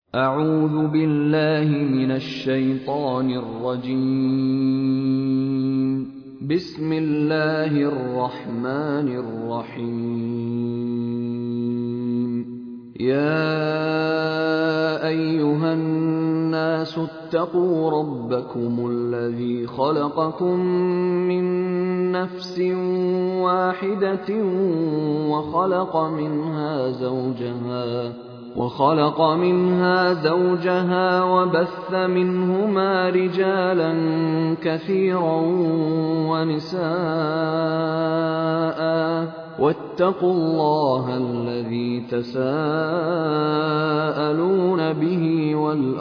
أعوذ بالله من الشيطان الرجيم. بسم الله الرحمن الرحيم. يا أيها الناس اتقوا ربكم الذي خلقكم من نفس واحدة وخلق منها زوجها وبث منهما رجالا كثيرا ونساء، واتقوا الله الذي تساءلون به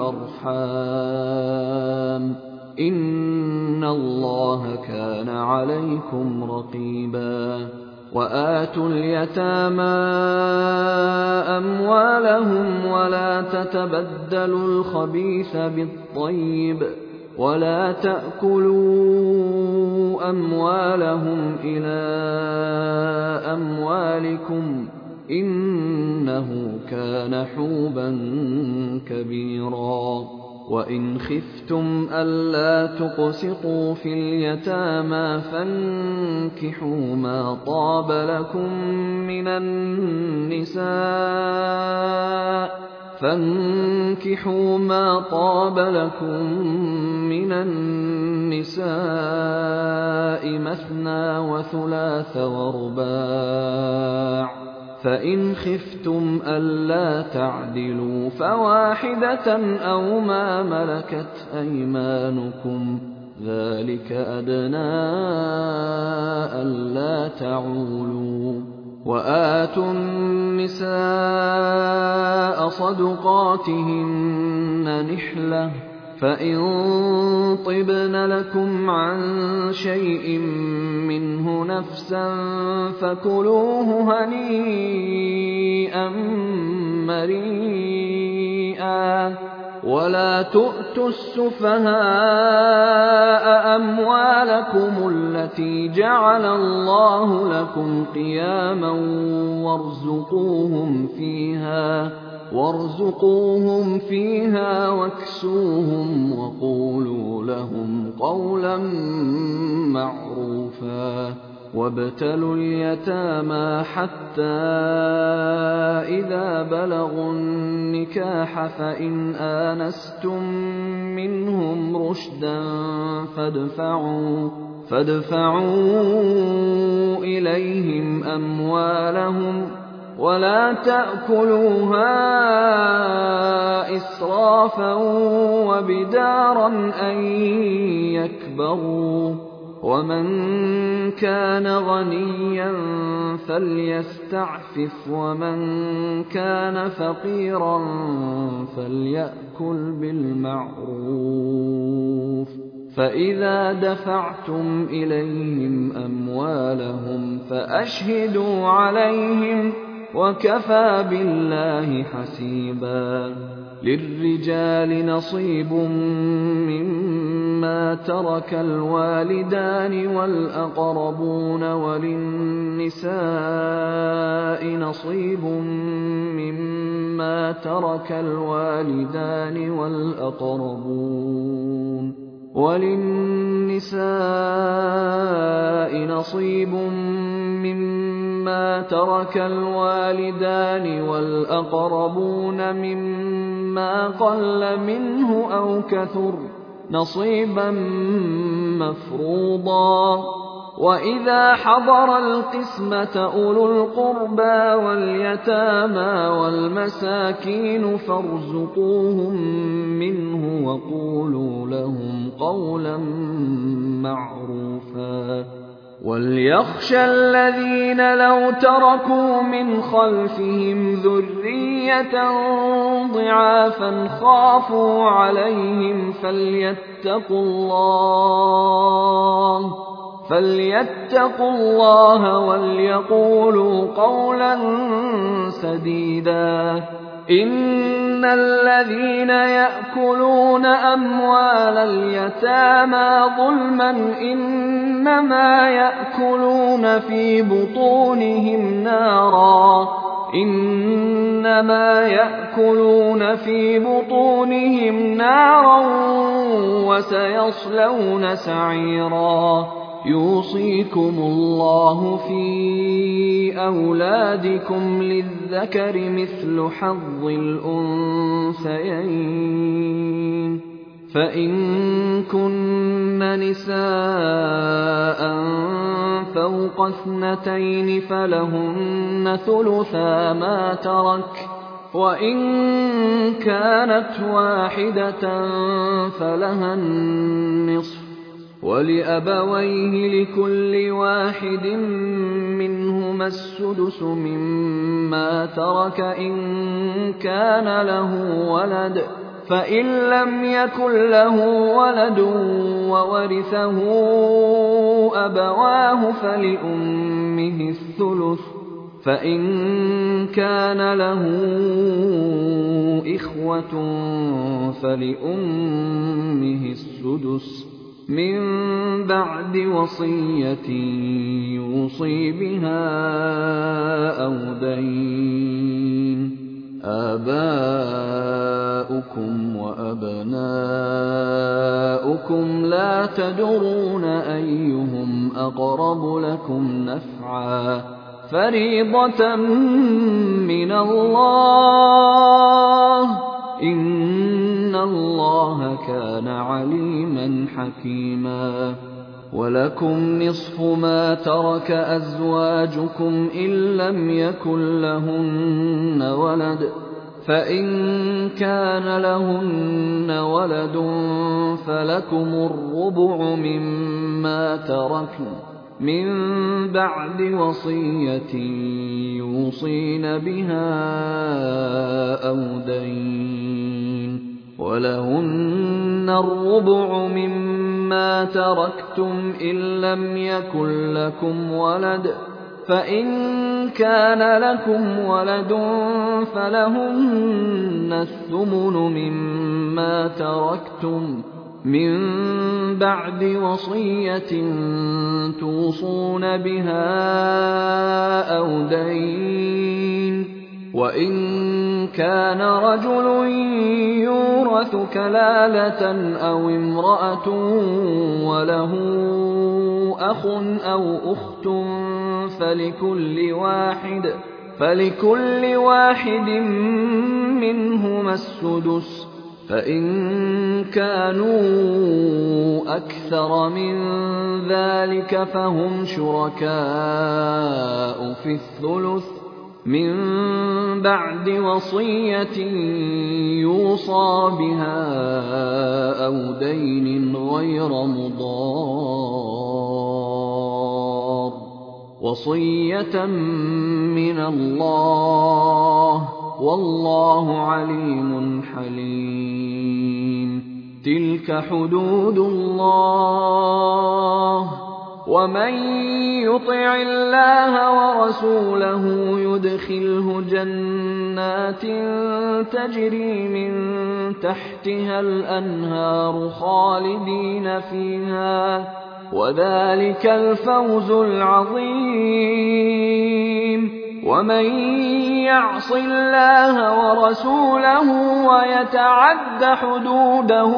والأرحام، إن الله كان عليكم رقيبا. وآتوا اليتامى أموالهم ولا تتبدلوا الخبيث بالطيب، ولا تأكلوا أموالهم إلى أموالكم، إنه كان حوبا كبيرا. وإن خفتم ألا تقسطوا في اليتامى فانكحوا ما طاب لكم من النساء مثنى وثلاث ورباع، فإن خفتم ألا تعدلوا فواحدة أو ما ملكت أيمانكم، ذلك أدنى ألا تعولوا. وآتوا النساء صدقاتهن نحلة، فإن طبن لكم عن شيء منه نفسا فكلوه هنيئا مريئا. ولا تؤتوا السفهاء أموالكم التي جعل الله لكم قياما وارزقوهم فيها واكسوهم وقولوا لهم قولا معروفا. وابتلوا اليتامى حتى إذا بلغوا النكاح، فإن آنستم منهم رشدا فادفعوا إليهم أموالهم، ولا تأكلوها إسرافا وبدارا أن يكبروا. ومن كان غنيا فليستعفف، ومن كان فقيرا فليأكل بالمعروف. فإذا دفعتم إليهم أموالهم فأشهدوا عليهم، وكفى بالله حسيبا. للرجال نصيب مما ترك الوالدان والأقربون، وللنساء نصيب مما ترك الوالدان والأقربون مما قل منه أو كثر، نصيبا مفروضا. وإذا حضر القسمة أولو القربى واليتامى والمساكين فارزقوهم منه وقولوا لهم قولا معروفا. وليخشى الذين لو تركوا من خلفهم ذرية ضعافا خافوا عليهم فليتقوا الله وليقولوا قولا سديدا. إن الذين يأكلون أموال اليتامى ظلما إنما يأكلون في بطونهم نارا، إنما يأكلون في بطونهم نارا وسيصلون سعيرا يوصيكم الله في أولادكم للذكر مثل حظ الأنثيين فإن كن نساء فوق 2 فلهن ثلثا ما ترك وإن كانت واحدة فلها النصف ولأبويه لكل واحد منهما السدس مما ترك إن كان له ولد فإن لم يكن له ولد وورثه أبواه فلأمه الثلث فإن كان له إخوة فلأمه السدس من بعد وصية يوصي بها أو دين آباؤكم وأبناؤكم لا تدرون أيهم أقرب لكم نفعا فريضة من الله إن الله كان عليما حكيما ولكم نصف ما ترك أزواجكم إن لم يكن لهن ولد فإن كان لهن ولد فلكم الربع مما تركن من بعد وصية يوصين بها أو دين ولهن الربع مما تركتم إن لم يكن لكم ولد فإن كان لكم ولد فلهن الثمن مما تركتم من بعد وصية توصون بها أو دين وإن كان رجل يورث كلالة أو امرأة وله أخ أو أخت فلكل واحد منهما السدس فإن كانوا أكثر من ذلك فهم شركاء في الثلث من بعد وصية يوصى بها أو دين غير مضار وصية من الله والله عليم حليم تلك حدود الله ومن يطع الله ورسوله يدخله جنات تجري من تحتها الأنهار خالدين فيها وذلك الفوز العظيم ومن يعص الله ورسوله ويتعد حدوده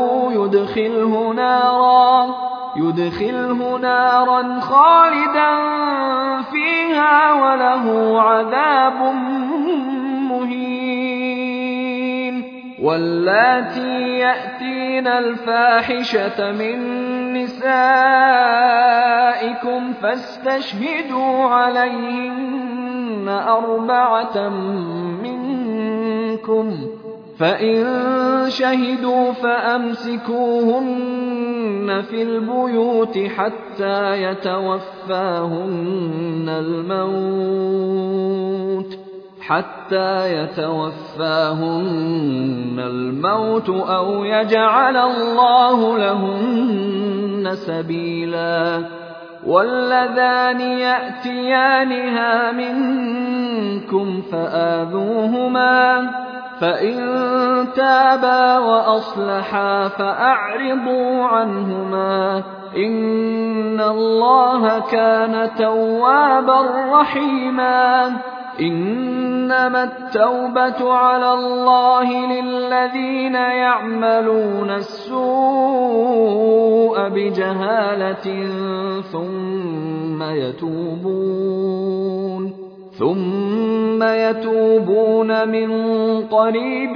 يدخله نارا خالدا فيها وله عذاب مهين واللاتي يأتين الفاحشة من نسائكم فاستشهدوا عليهن 4 منكم فإن شهدوا فأمسكوهن في البيوت حتى يتوفاهن الموت أو يجعل الله لهن سبيلا واللذان يأتيانها منكم فآذوهما فإن تابا وأصلحا فأعرضوا عنهما إن الله كان توابا رحيما إنما التوبة على الله للذين يعملون السوء بجهالة ثم يتوبون من قريب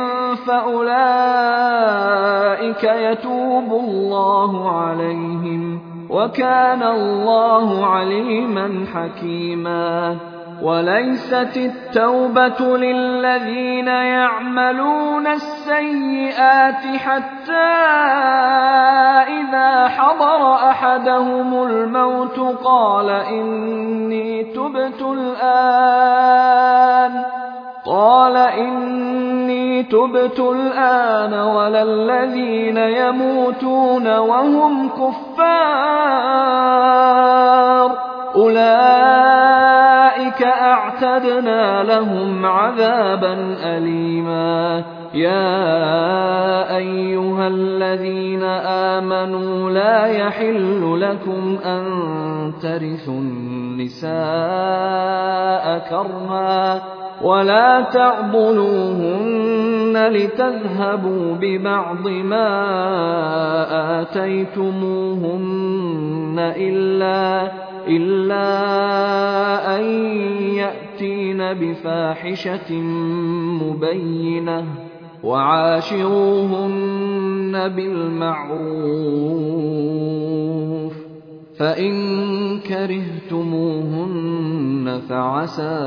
فأولئك يتوب الله عليهم وكان الله عليما حكيما. وليست التوبة للذين يعملون السيئات حتى إذا حضر أحدهم الموت قال إني تبت الآن ولا الذين يموتون وهم كفار أولئك أعتدنا لهم عذابا أليما. يا أيها الذين آمنوا لا يحل لكم أن ترثوا النساء كرها ولا تعضلوهن لتذهبوا ببعض ما آتيتموهن إلا أن يأتين بفاحشة مبينة وعاشروهن بالمعروف فإن كرهتموهن فعسى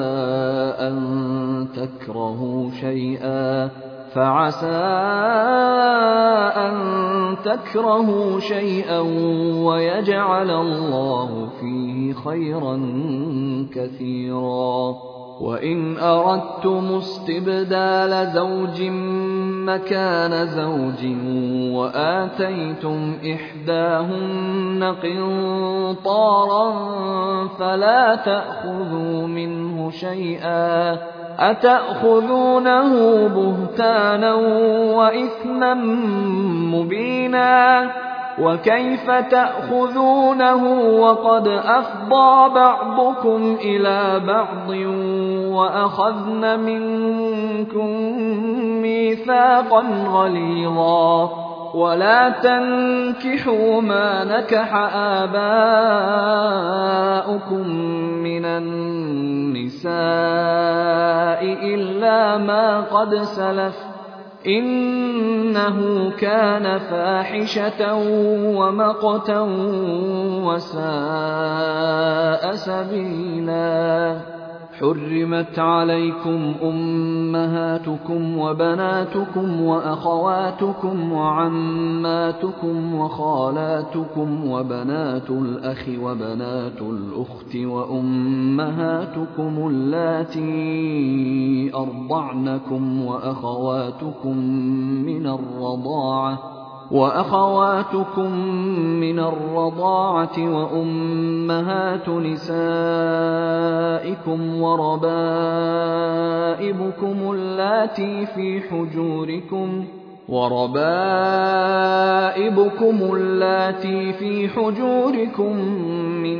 أن تكرهوا شيئا ويجعل الله فيه خيرا كثيرا. وإن أردتم استبدال زوج مكان زوج وآتيتم إحداهن قنطارا فلا تأخذوا منه شيئا أتأخذونه بهتانا وإثما مبينا. وكيف تأخذونه وقد أفضى بعضكم إلى بعض وأخذن منكم ميثاقا غليظا. ولا تنكحوا ما نكح آباؤكم من النساء إلا ما قد سلف إنه كان فاحشة ومقتا وساء سبيلا. حرمت عليكم أمهاتكم وبناتكم وأخواتكم وعماتكم وخالاتكم وبنات الأخ وبنات الأخت وأمهاتكم اللاتي أرضعنكم وأخواتكم من الرضاعة وأمهات نسائكم وربائبكم اللاتي في حجوركم من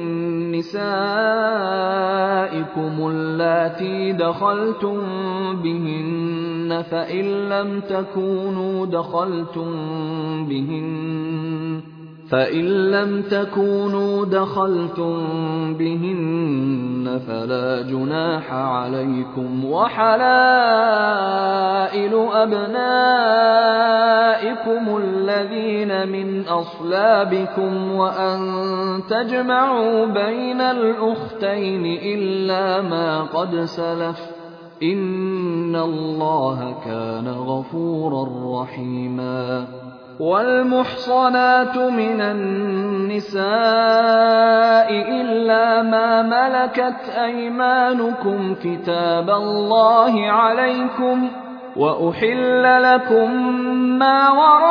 نسائكم اللاتي دخلتم بهن فإن لم تكونوا دخلتم بهن فلا جناح عليكم. وحلائل أبنائكم الذين من أصلابكم وأن تجمعوا بين الأختين إلا ما قد سلف إن الله كان غفورا رحيما. والمحصنات من النساء إلا ما ملكت أيمانكم كتاب الله عليكم وأحل لكم ما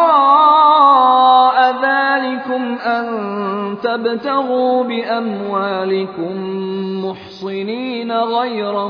وراء ذلكم أن تبتغوا بأموالكم محصنين غير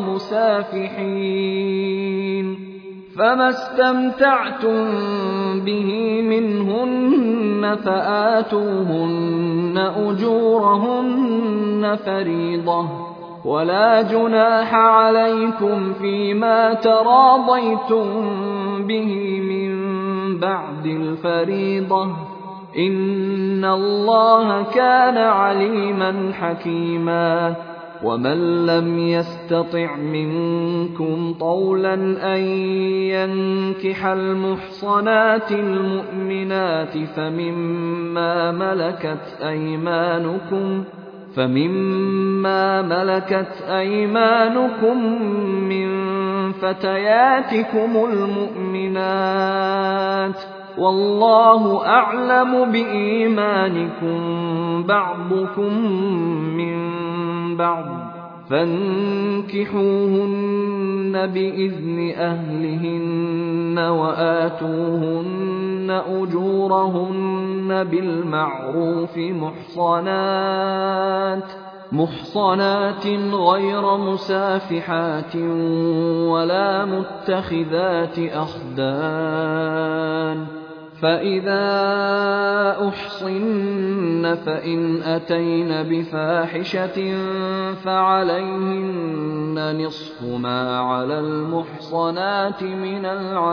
مسافحين فما استمتعتم به منهن فآتوهن أجورهن فريضة ولا جناح عليكم فيما تراضيتم به من بعد الفريضة إن الله كان عليما حكيما ومن لم يستطع منكم طولا أن ينكح المحصنات المؤمنات فمما ملكت أيمانكم من فتياتكم المؤمنات والله أعلم بإيمانكم بعضكم من بعض فانكحوهن بإذن أهلهن وآتوهن أجورهن بالمعروف محصنات غير مسافحات ولا متخذات أخدان فإذا أحصن فإن أتين بفاحشة فعليهن نصف ما على المحصنات من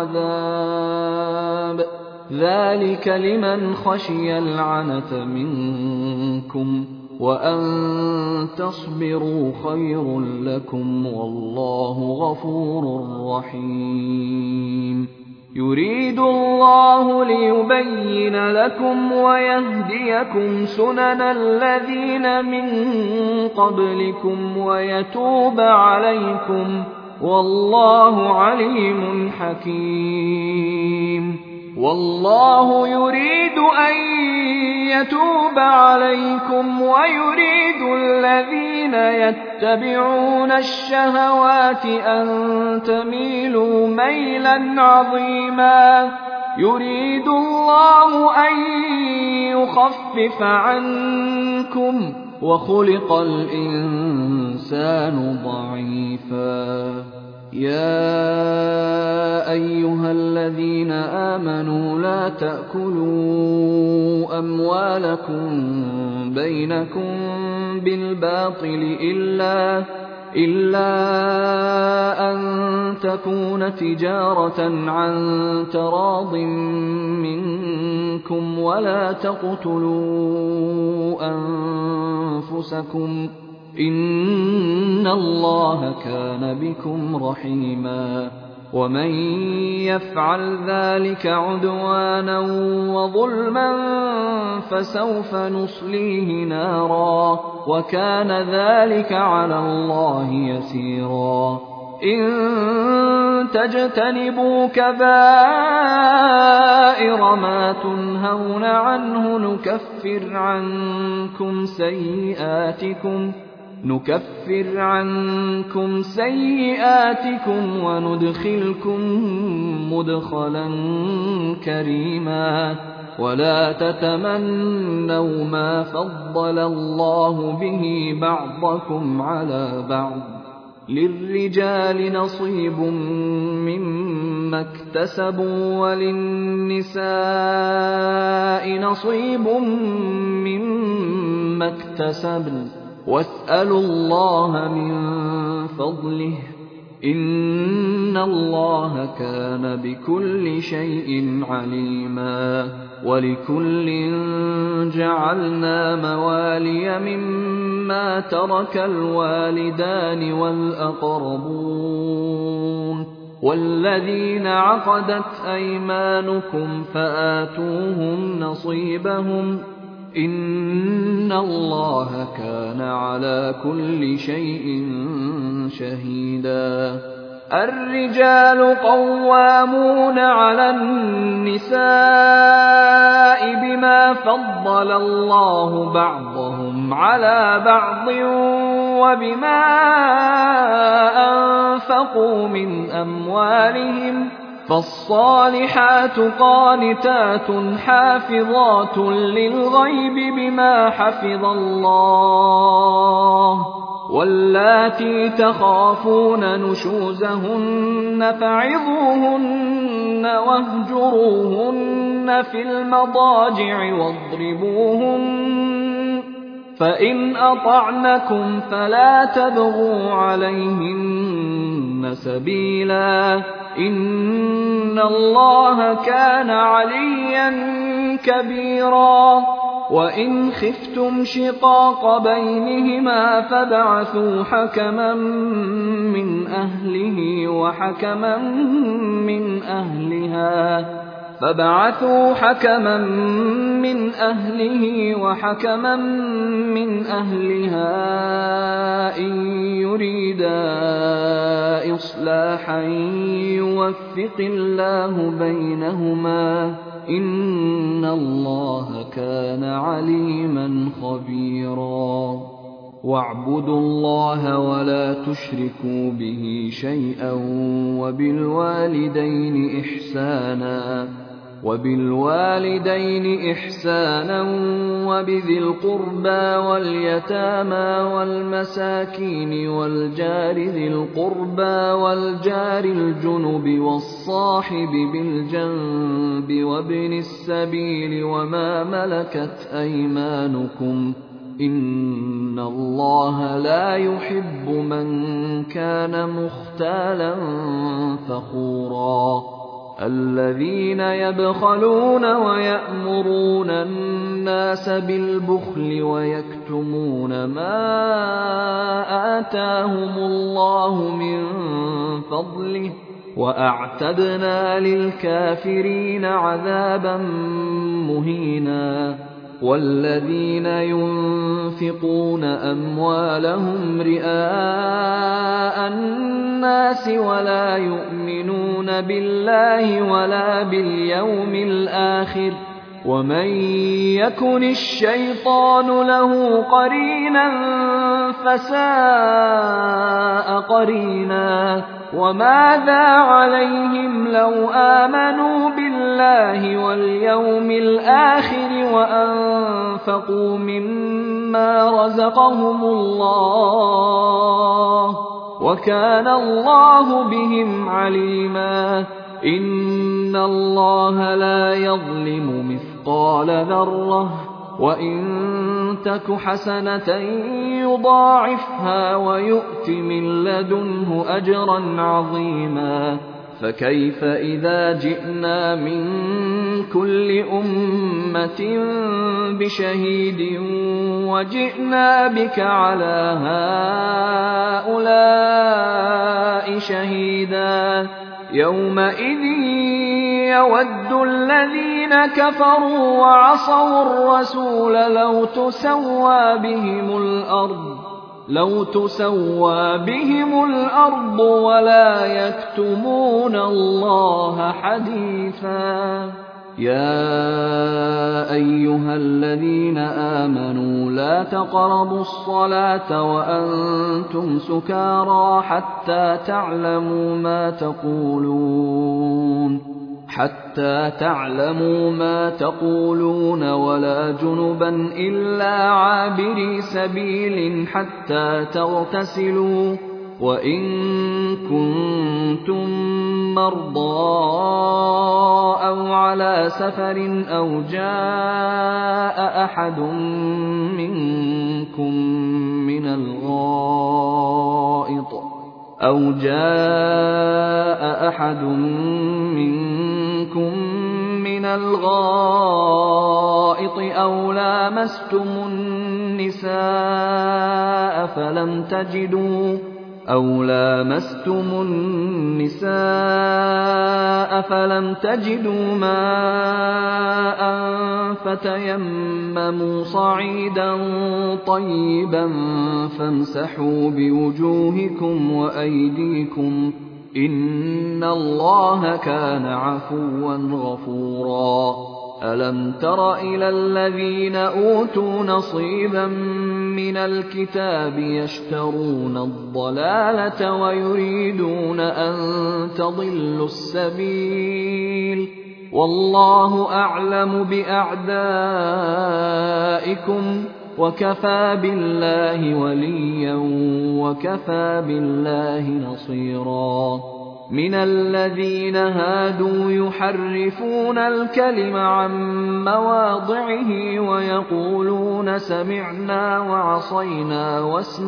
العذاب ذلك لمن خشي العنت منكم وأن تصبروا خير لكم والله غفور رحيم يريد الله ليبين لكم ويهديكم سنن الذين من قبلكم ويتوب عليكم والله عليم حكيم والله يريد أن يتوب عليكم ويريد الذين يتبعون الشهوات أن تميلوا ميلا عظيما يريد الله أن يخفف عنكم وخلق الإنسان ضعيفا يا أيها الذين آمنوا لا تأكلوا أموالكم بينكم بالباطل إلا أن تكون تجارة عن تراض منكم ولا تقتلوا أنفسكم إن الله كان بكم رحيما ومن يفعل ذلك عدوانا وظلما فسوف نصليه نارا وكان ذلك على الله يسيرا إن تجتنبوا كبائر ما تنهون عنه نكفر عنكم سيئاتكم وندخلكم مدخلا كريما ولا تتمنوا ما فضل الله به بعضكم على بعض للرجال نصيب مما اكتسبوا وللنساء نصيب مما اكتسبن واسألوا الله من فضله إن الله كان بكل شيء عليما ولكل جعلنا موالي مما ترك الوالدان والأقربون والذين عقدت أيمانكم فآتوهم نصيبهم إن الله كان على كل شيء شهيدا الرجال قوامون على النساء بما فضل الله بعضهم على بعض وبما أنفقوا من أموالهم فالصالحات قانتات حافظات للغيب بما حفظ الله واللاتي تخافون نشوزهن فعظوهن واهجروهن في المضاجع واضربوهن فإن أطعنكم فلا تبغوا عليهن سبيلا إن الله كان عليا كبيرا وإن خفتم شقاق بينهما فابعثوا حكما من أهله وحكما من أهلها إن يريدا إصلاحا يوفق الله بينهما إن الله كان عليما خبيرا واعبدوا الله ولا تشركوا به شيئا وبالوالدين إحسانا وبذي القربى واليتامى والمساكين والجار ذي القربى والجار الجنب والصاحب بالجنب وابن السبيل وما ملكت أيمانكم إن الله لا يحب من كان مختالا فخورا الذين يبخلون ويأمرون الناس بالبخل ويكتمون ما آتاهم الله من فضله وأعتدنا للكافرين عذابا مهينا والذين ينفقون أموالهم رئاء الناس ولا يؤمنون بالله ولا باليوم الآخر ومن يكن الشيطان له قرينا فساء قرينا وماذا عليهم لو آمنوا بالله واليوم الآخر وأنفقوا مما رزقهم الله وكان الله بهم عليما إن الله لا يظلم مثقال ذرة وإن تك حسنة يضاعفها ويؤت من لدنه أجرا عظيما فكيف إذا جئنا من كل أمة بشهيد وجئنا بك على هؤلاء شهيدا يومئذ يود الذين كفروا وعصوا الرسول لو تسوى بهم الأرض ولا يكتمون الله حديثا يا أيها الذين آمنوا لا تقربوا الصلاة وأنتم سكارى حتى تعلموا ما تقولون ولا جنبا إلا عابري سبيل حتى تغتسلوا وإن كنتم مرضى أو على سفر أو جاء أحد منكم من الغائط أو لامستم النساء فلم تجدوا ماء فتيمموا صعيدا طيبا فامسحوا بوجوهكم وأيديكم إن الله كان عفوا غفورا ألم تر إلى الذين أوتوا نصيبا من الكتاب يشترون الضلالة ويريدون أن تضلوا السبيل والله أعلم بأعدائكم وكفى بالله وليا وكفى بالله نصيرا مِنَ الَّذِينَ هَادُوا يُحَرِّفُونَ الْكَلِمَ عَن مَّوَاضِعِهِ وَيَقُولُونَ سَمِعْنَا وَعَصَيْنَا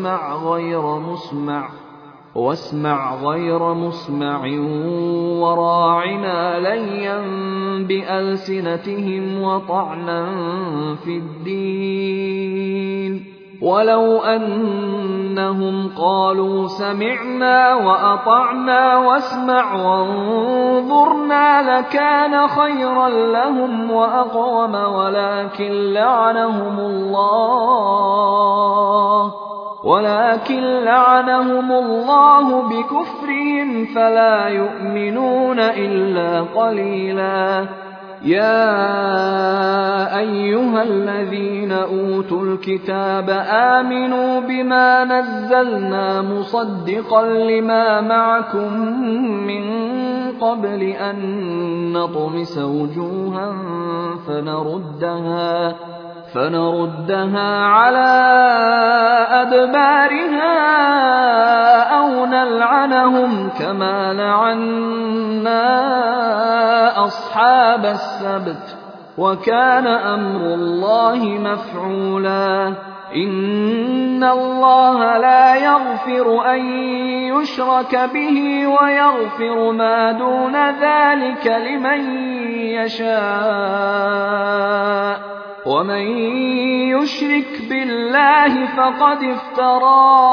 وَاسْمَعْ غَيْرَ مُسْمَعٍ وَرَاعِنَا لَيًّا بِأَلْسِنَتِهِمْ وَطَعْنًا فِي الدِّينِ وَلَوْ أَنَّهُمْ قَالُوا سَمِعْنَا وَأَطَعْنَا وَاسْمَعْ وَانظُرْنَا لَكَانَ خَيْرًا لَّهُمْ وَأَقْوَمَ ولكن لعنهم الله بكفرهم فلا يؤمنون إلا قليلا. يا أيها الذين أوتوا الكتاب آمنوا بما نزلنا مصدقا لما معكم من قبل أن نطمس وجوها فنردها على أدبارها أو نلعنهم كما لعنا أصحاب السبت وكان أمر الله مفعولا. إن الله لا يغفر أن يشرك به ويغفر ما دون ذلك لمن يشاء ومن يشرك بالله فقد افترى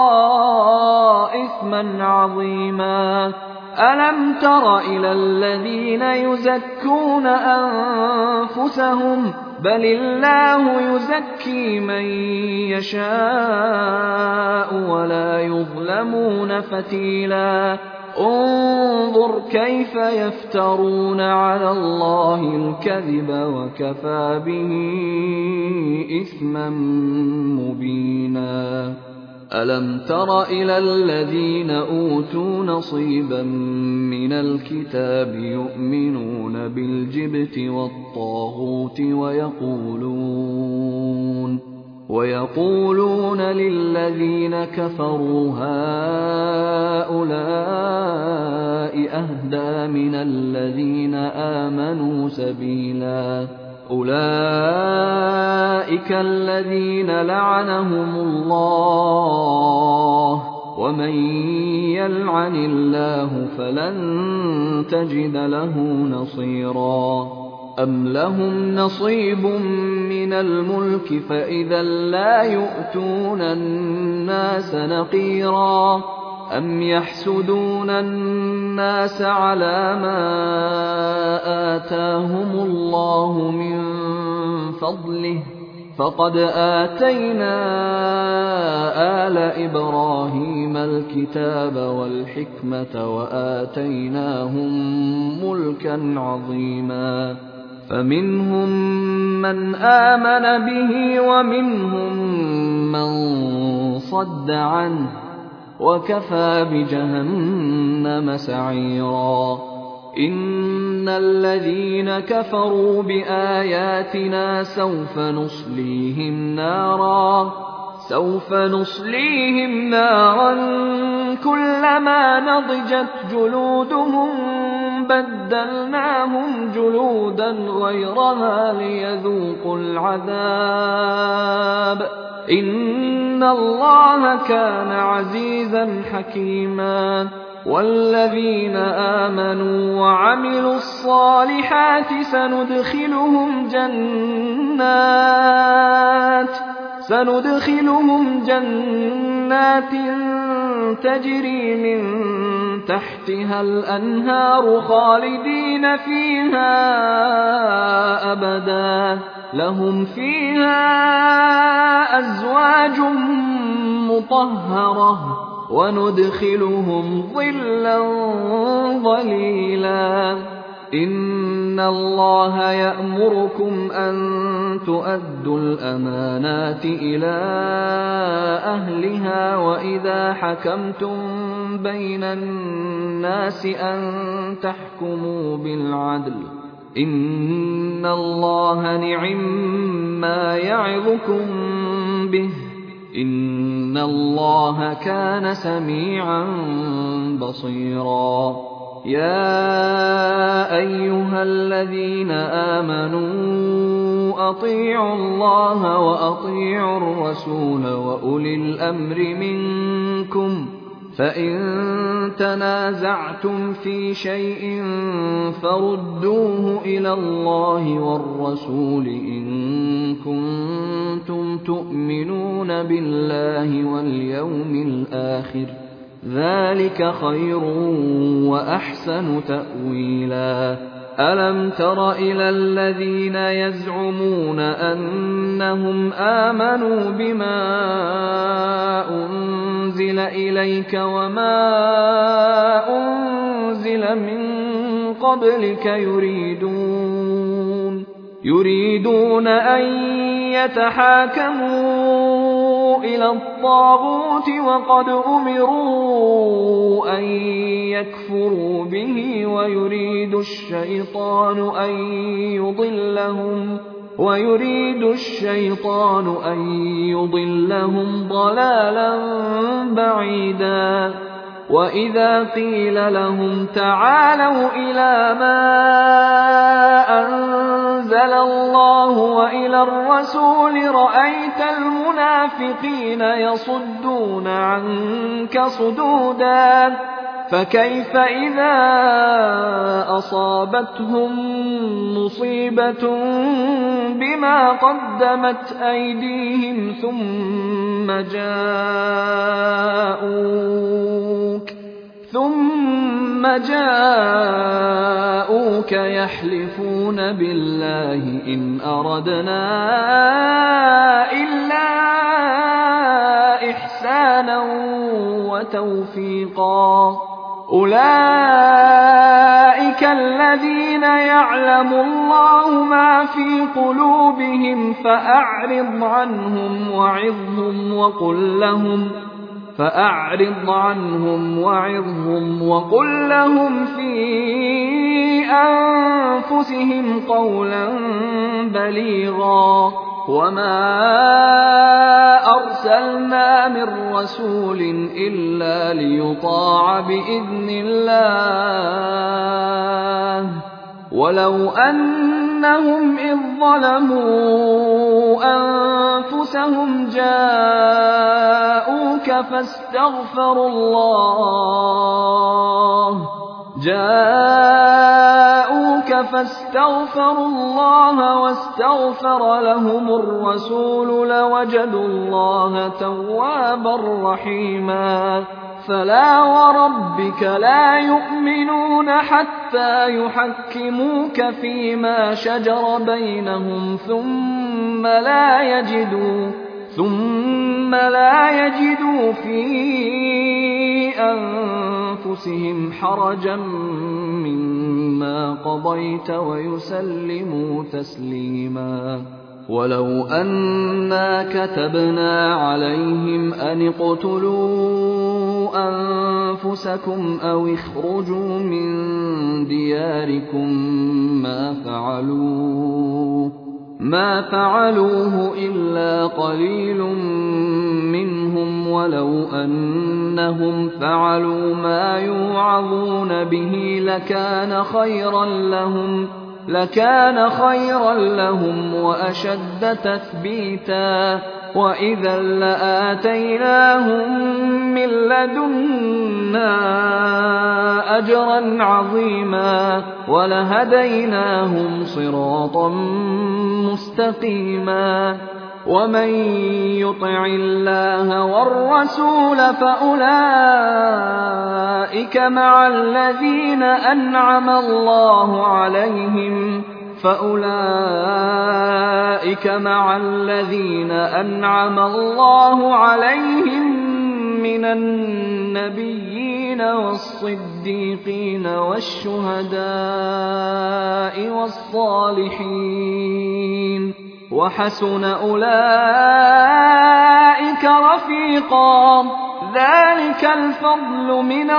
إثما عظيما. ألم تر إلى الذين يزكون أنفسهم بل الله يزكي من يشاء ولا يظلمون فتيلا. انظر كيف يفترون على الله الكذب وكفى به إثما مبينا. ألم تر إلى الذين أوتوا نصيبا من الكتاب يؤمنون بالجبت والطاغوت ويقولون للذين كفروا هؤلاء أهدى من الذين آمنوا سبيلا. أولئك الذين لعنهم الله ومن يلعن الله فلن تجد له نصيرا. أم لهم نصيب من الملك فإذا لا يؤتون الناس نقيرا. أم يحسدون الناس على ما آتاهم الله من فضله فقد آتينا آل إبراهيم الكتاب والحكمة وآتيناهم ملكا عظيما. فمنهم من آمن به ومنهم من صد عنه وكفى بجهنم سعيرا. إن الذين كفروا بآياتنا سوف نصليهم نارا كلما نضجت جلودهم بدلناهم جلودا غيرها ليذوقوا العذاب إن الله كان عزيزا حكيما. والذين آمنوا وعملوا الصالحات سندخلهم جنات تجري من تحتها الأنهار خالدين فيها أبدا لهم فيها أزواج مطهرة وندخلهم ظلا ظليلا. إن الله يأمركم أن تؤدوا الأمانات إلى أهلها وإذا حكمتم بين الناس أن تحكموا بالعدل إن الله نعما يعظكم به إن الله كان سميعا بصيرا. يَا أَيُّهَا الَّذِينَ آمَنُوا أَطِيعُوا اللَّهَ وَأَطِيعُوا الرَّسُولَ وَأُولِي الْأَمْرِ مِنكُمْ ۖ فَإِن تَنَازَعْتُمْ فِي شَيْءٍ فَرُدُّوهُ إِلَى اللَّهِ وَالرَّسُولِ إِن كُنتُمْ تُؤْمِنُونَ بِاللَّهِ وَالْيَوْمِ الْآخِرِ ۚ ذَٰلِكَ خَيْرٌ وَأَحْسَنُ تَأْوِيلًا. أَلَمْ تَرَ إِلَى الَّذِينَ يَزْعُمُونَ أَنَّهُمْ آمَنُوا بِمَا أُنزِلَ إِلَيْكَ وَمَا أُنزِلَ مِن قَبْلِكَ يُرِيدُونَ أَن يَتَحَاكَمُوا إِلَى الطَّاغُوتِ وَقَدْ أُمِرُوا أَن يَكْفُرُوا بِهِ وَيُرِيدُ الشَّيْطَانُ أَن يُضِلَّهُمْ ضَلَالًا بَعِيدًا. وَإِذَا قِيلَ لَهُمْ تَعَالَوْا إِلَىٰ مَا أَنزَلَ اللَّهُ وَإِلَى الرَّسُولِ رَأَيْتَ الْمُنَافِقِينَ يَصُدُّونَ عَنكَ صُدُودًا. فَكَيْفَ إِذَا أَصَابَتْهُم مُّصِيبَةٌ بِمَا قَدَّمَتْ أَيْدِيهِمْ ثُمَّ جَاءُوكَ يَحْلِفُونَ بِاللَّهِ إِنْ أَرَدْنَا إِلَّا إِحْسَانًا وَتَوْفِيقًا. أُولَٰئِكَ الَّذِينَ يَعْلَمُ اللَّهُ مَا فِي قُلُوبِهِمْ فَأَعْرِضْ عَنْهُمْ وَقُل لَّهُمْ فِي أَنفُسِهِمْ قَوْلًا بَلِيغًا. وَمَا أَرْسَلْنَا مِن رَّسُولٍ إِلَّا لِيُطَاعَ بِإِذْنِ اللَّهِ ۚ وَلَوْ أَنَّهُمْ إِذ ظَّلَمُوا أَنفُسَهُمْ جَاءُوكَ فاستغفروا الله واستغفر لهم الرسول لوجدوا الله توابا رحيما. فلا وربك لا يؤمنون حتى يحكموك فيما شجر بينهم ثم لا يجدوا في أنفسهم حرجا مما قضيت ويسلموا تسليما. ولو أنا كتبنا عليهم أن اقتلوا أنفسكم أو اخرجوا من دياركم ما فعلوه إلا قليل منهم، ولو أنهم فعلوا ما يوعظون به لكان خيرا لهم وأشد تثبيتا، وإذا لآتيناهم من لدنا أجرا عظيما ولهديناهم صراطا مستقيما. ومن يطع الله والرسول فأولئك مع الذين أنعم الله عليهم من النبيين والصديقين والشهداء والصالحين، وحسن أولئك رفيقا. ذلك الفضل من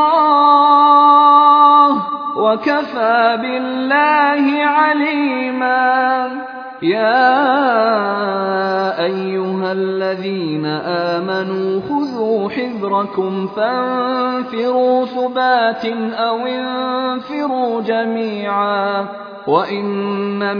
الله وكفى بالله عليما. يا أيها الذين آمنوا خذوا حذركم فانفروا ثبات أو انفروا جميعا وإن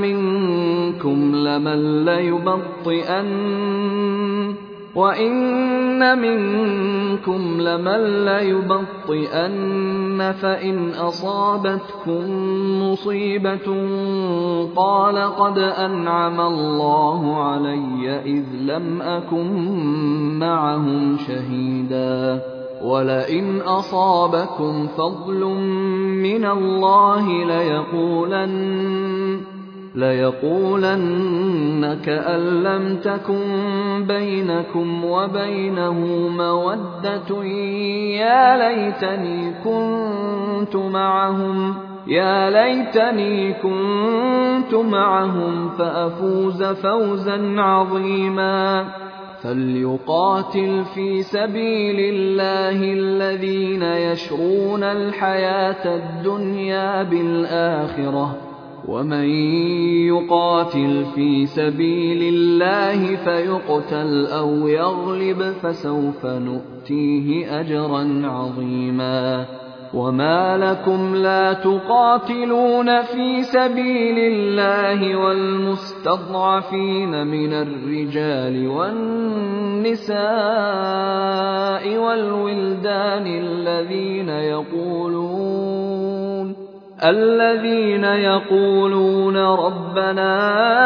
منكم لمن ليبطئن فإن أصابتكم مصيبة قال قد أنعم الله علي إذ لم أكن معهم شهيدا ولئن أصابكم فضل من الله ليقولن كأن لم تكن بينكم وبينه مودة يا ليتني كنت معهم فأفوز فوزا عظيما فليقاتل في سبيل الله الذين يشرون الحياة الدنيا بالآخرة ومن يقاتل في سبيل الله فيقتل أو يغلب فسوف نؤتيه أجرا عظيما وما لكم لا تقاتلون في سبيل الله والمستضعفين من الرجال والنساء والولدان الذين يقولون ربنا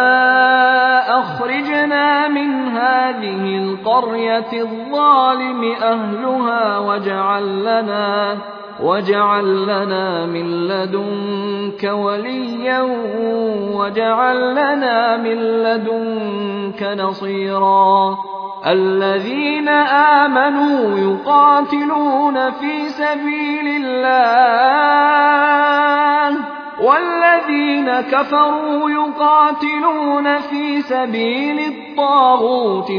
أخرجنا من هذه القرية الظالم أهلها واجعل لنا من لدنك وليا واجعل لنا من لدنك نصيرا الذين آمنوا يقاتلون في سبيل الله والذين كفروا يقاتلون في سبيل الطاغوت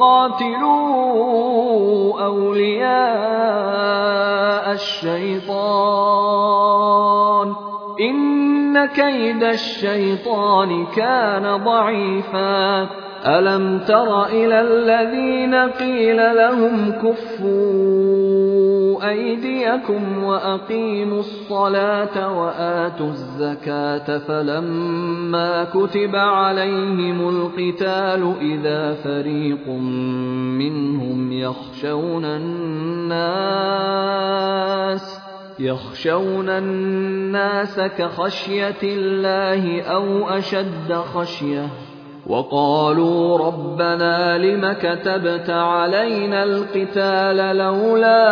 فقاتلوا أولياء الشيطان إن كيد الشيطان كان ضعيفا ألم تر إلى الذين قيل لهم كفوا أيديكم وأقيموا الصلاة وآتوا الزكاة فلما كتب عليهم القتال إذا فريق منهم يخشون الناس كخشية الله أو أشد خشية وقالوا ربنا لم كتبت علينا القتال لولا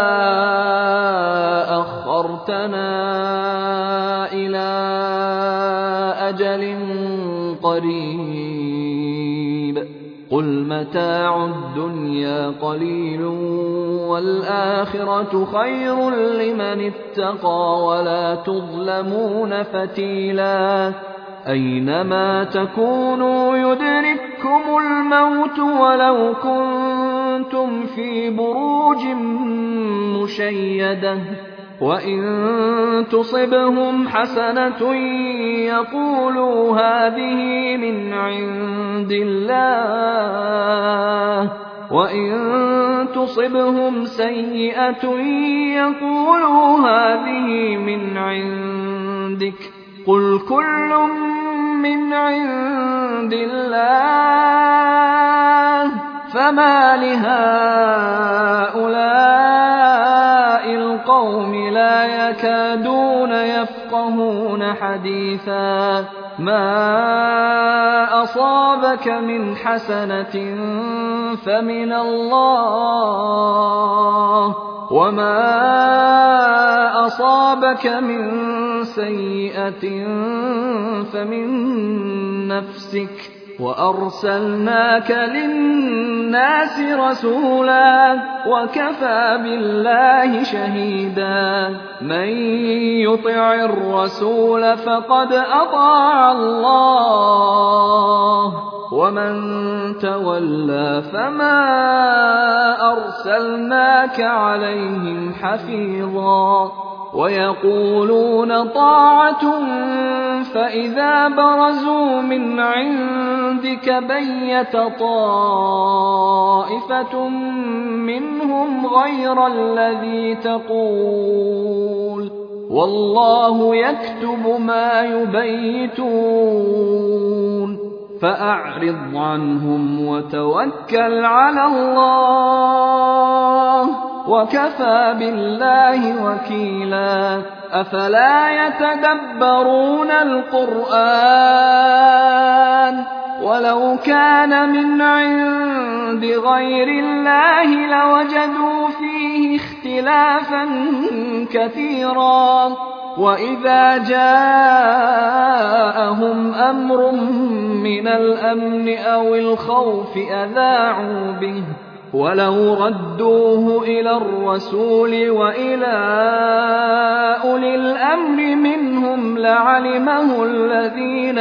أخرتنا إلى أجل قريب قل متاع الدنيا قليل والآخرة خير لمن اتقى ولا تظلمون فتيلا أينما تكونوا يدرككم الموت ولو كنتم في بروج مشيدة وإن تصبهم حسنة يقولوا هذه من عند الله وإن تصبهم سيئة يقولوا هذه من عندك قل كل من عند الله فما لهؤلاء القوم لا يكادون يفقهون حديثا ما أصابك من حسنة فمن الله وما أصابك من سيئة فمن نفسك وأرسلناك للناس رسولا وكفى بالله شهيدا من يطع الرسول فقد أطاع الله ومن تولى فما أرسلناك عليهم حفيظا ويقولون طاعة فإذا برزوا من عندك بيت طائفة منهم غير الذي تقول والله يكتب ما يبيتون فأعرض عنهم وتوكل على الله وكفى بالله وكيلا أفلا يتدبرون القرآن ولو كان من عند غير الله لوجدوا فيه اختلافا كثيرا وإذا جاءهم أمر من الأمن أو الخوف أذاعوا به ولو ردوه إلى الرسول وإلى أولي الأمر منهم لعلمه الذين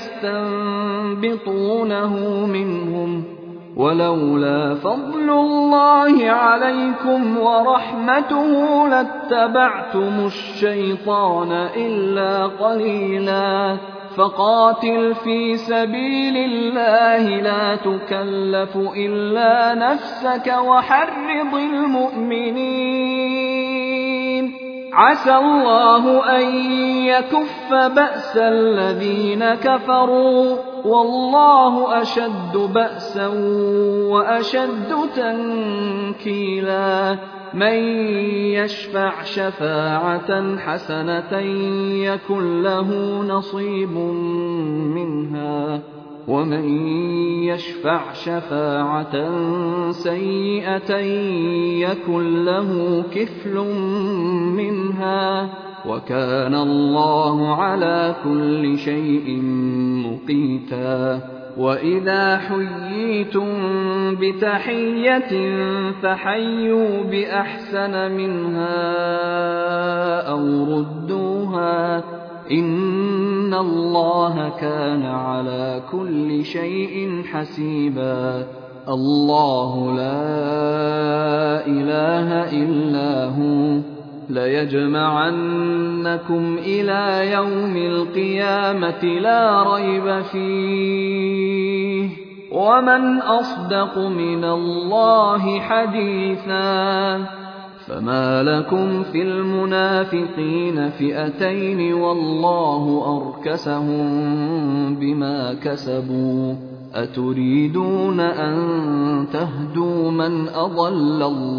يستنبطونه منهم ولولا فضل الله عليكم ورحمته لاتبعتم الشيطان إلا قليلا فقاتل في سبيل الله لا تكلف إلا نفسك وحرض المؤمنين عسى الله أن يكف بأس الذين كفروا والله أشد بأسا وأشد تنكيلا من يشفع شفاعة حسنة يكن له نصيب منها ومن يشفع شفاعة سيئة يكن له كفل منها وكان الله على كل شيء مقيتا وإذا حييتم بتحية فحيوا بأحسن منها أو ردوها إن الله كان على كل شيء حسيبا الله لا إله إلا هو ليجمعنكم إلى يوم القيامة لا ريب فيه ومن أصدق من الله حديثا فما لكم في المنافقين فئتين والله أركسهم بما كسبوا أتريدون أن تهدوا من أضل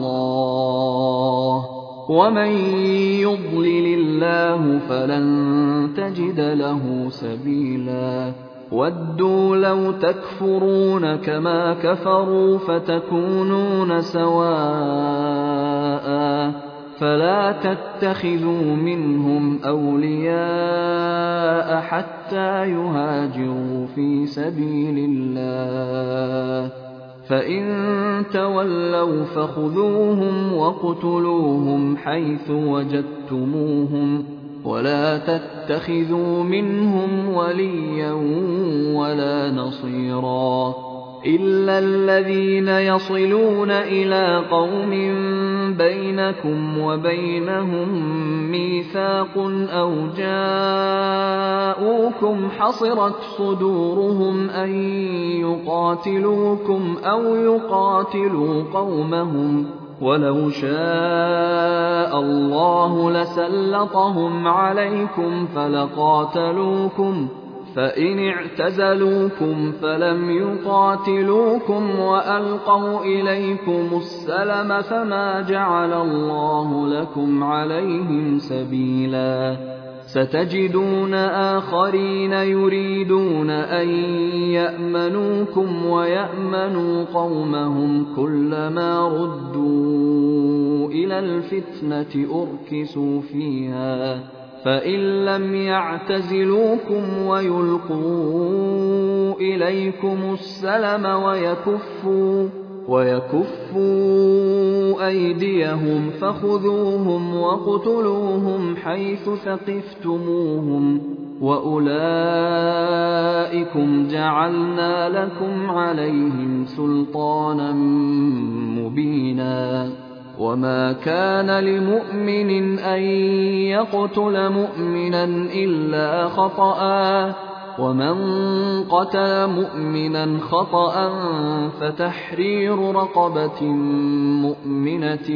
الله ومن يضلل الله فلن تجد له سبيلا ودوا لو تكفرون كما كفروا فتكونون سواء فلا تتخذوا منهم أولياء حتى يهاجروا في سبيل الله فإن تولوا فخذوهم وَاقْتُلُوهُمْ حيث وجدتموهم ولا تتخذوا منهم وليا ولا نصيرا إلا الذين يصلون إلى قوم بينكم وبينهم ميثاق أو جاءوكم حصرت صدورهم أن يقاتلوكم أو يقاتلوا قومهم ولو شاء الله لسلطهم عليكم فلقاتلوكم فإن اعتزلوكم فلم يقاتلوكم وألقوا إليكم السلم فما جعل الله لكم عليهم سبيلا ستجدون آخرين يريدون أن يأمنوكم ويأمنوا قومهم كلما ردوا إلى الفتنة أركسوا فيها فإن لم يعتزلوكم ويلقوا إليكم السلم ويكفوا أيديهم فخذوهم واقتلوهم حيث ثقفتموهم وأولئكم جعلنا لكم عليهم سلطانا مبينا وما كان لمؤمن أن يقتل مؤمنا إلا خطأ، ومن قتل مؤمنا خطأ فتحرير رقبة مؤمنة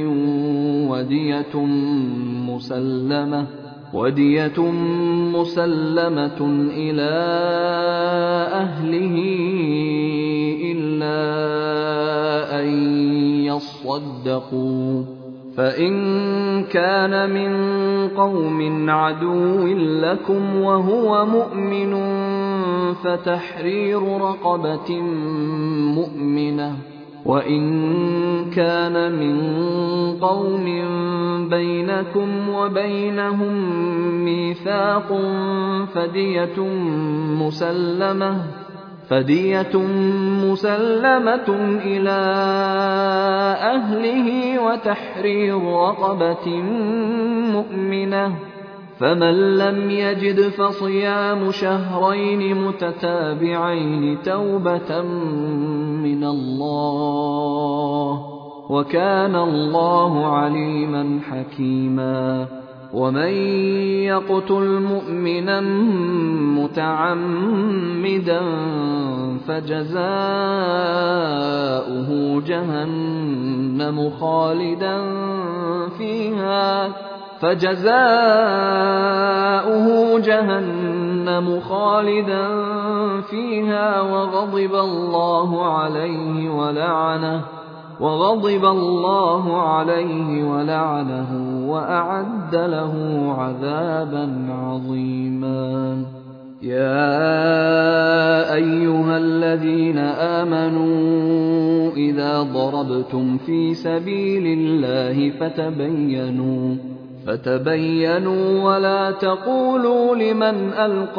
ودية مسلمة إلى أهله إلا أن يصدقوا، فإن كان من قوم عدو لكم وهو مؤمن فتحرير رقبة مؤمنة، وإن كان من قوم بينكم وبينهم ميثاق فدية مسلمة إلى أهله وتحرير رقبة مؤمنة، فمن لم يجد فصيام شهرين متتابعين توبة من الله، وكان الله عليما حكيما. ومن يقتل مؤمنا متعمدا فجزاؤه جهنم خالدا فيها وغضب الله عليه ولعنه وأعد له عذابا عظيما. يا أيها الذين آمنوا إذا ضربتم في سبيل الله فتبينوا ولا تقولوا لمن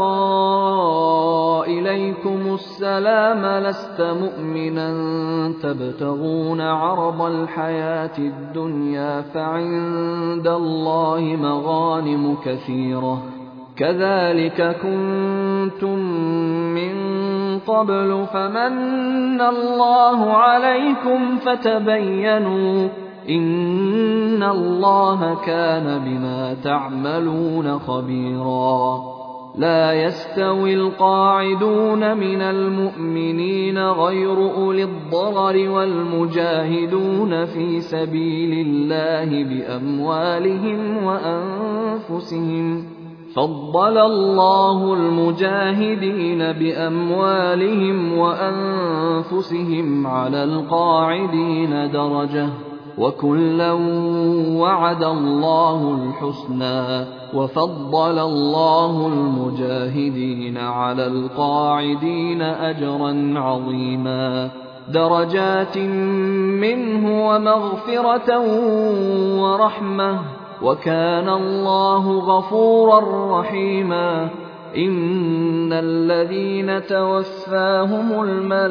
ألقى إليكم السلام لست مؤمنا تبتغون عرض الحياة الدنيا فعند الله مغانم كثيرة كذلك كنتم من قبل فمن الله عليكم فتبينوا إن الله كان بما تعملون خبيرا. لا يستوي القاعدون من المؤمنين غير أولي الضرر والمجاهدون في سبيل الله بأموالهم وأنفسهم، فضل الله المجاهدين بأموالهم وأنفسهم على القاعدين درجة، وكلا وعد الله الحسنى، وفضل الله المجاهدين على القاعدين أجرا عظيما، درجات منه ومغفرة ورحمة، وكان الله غفورا رحيما. إن الذين توفاهم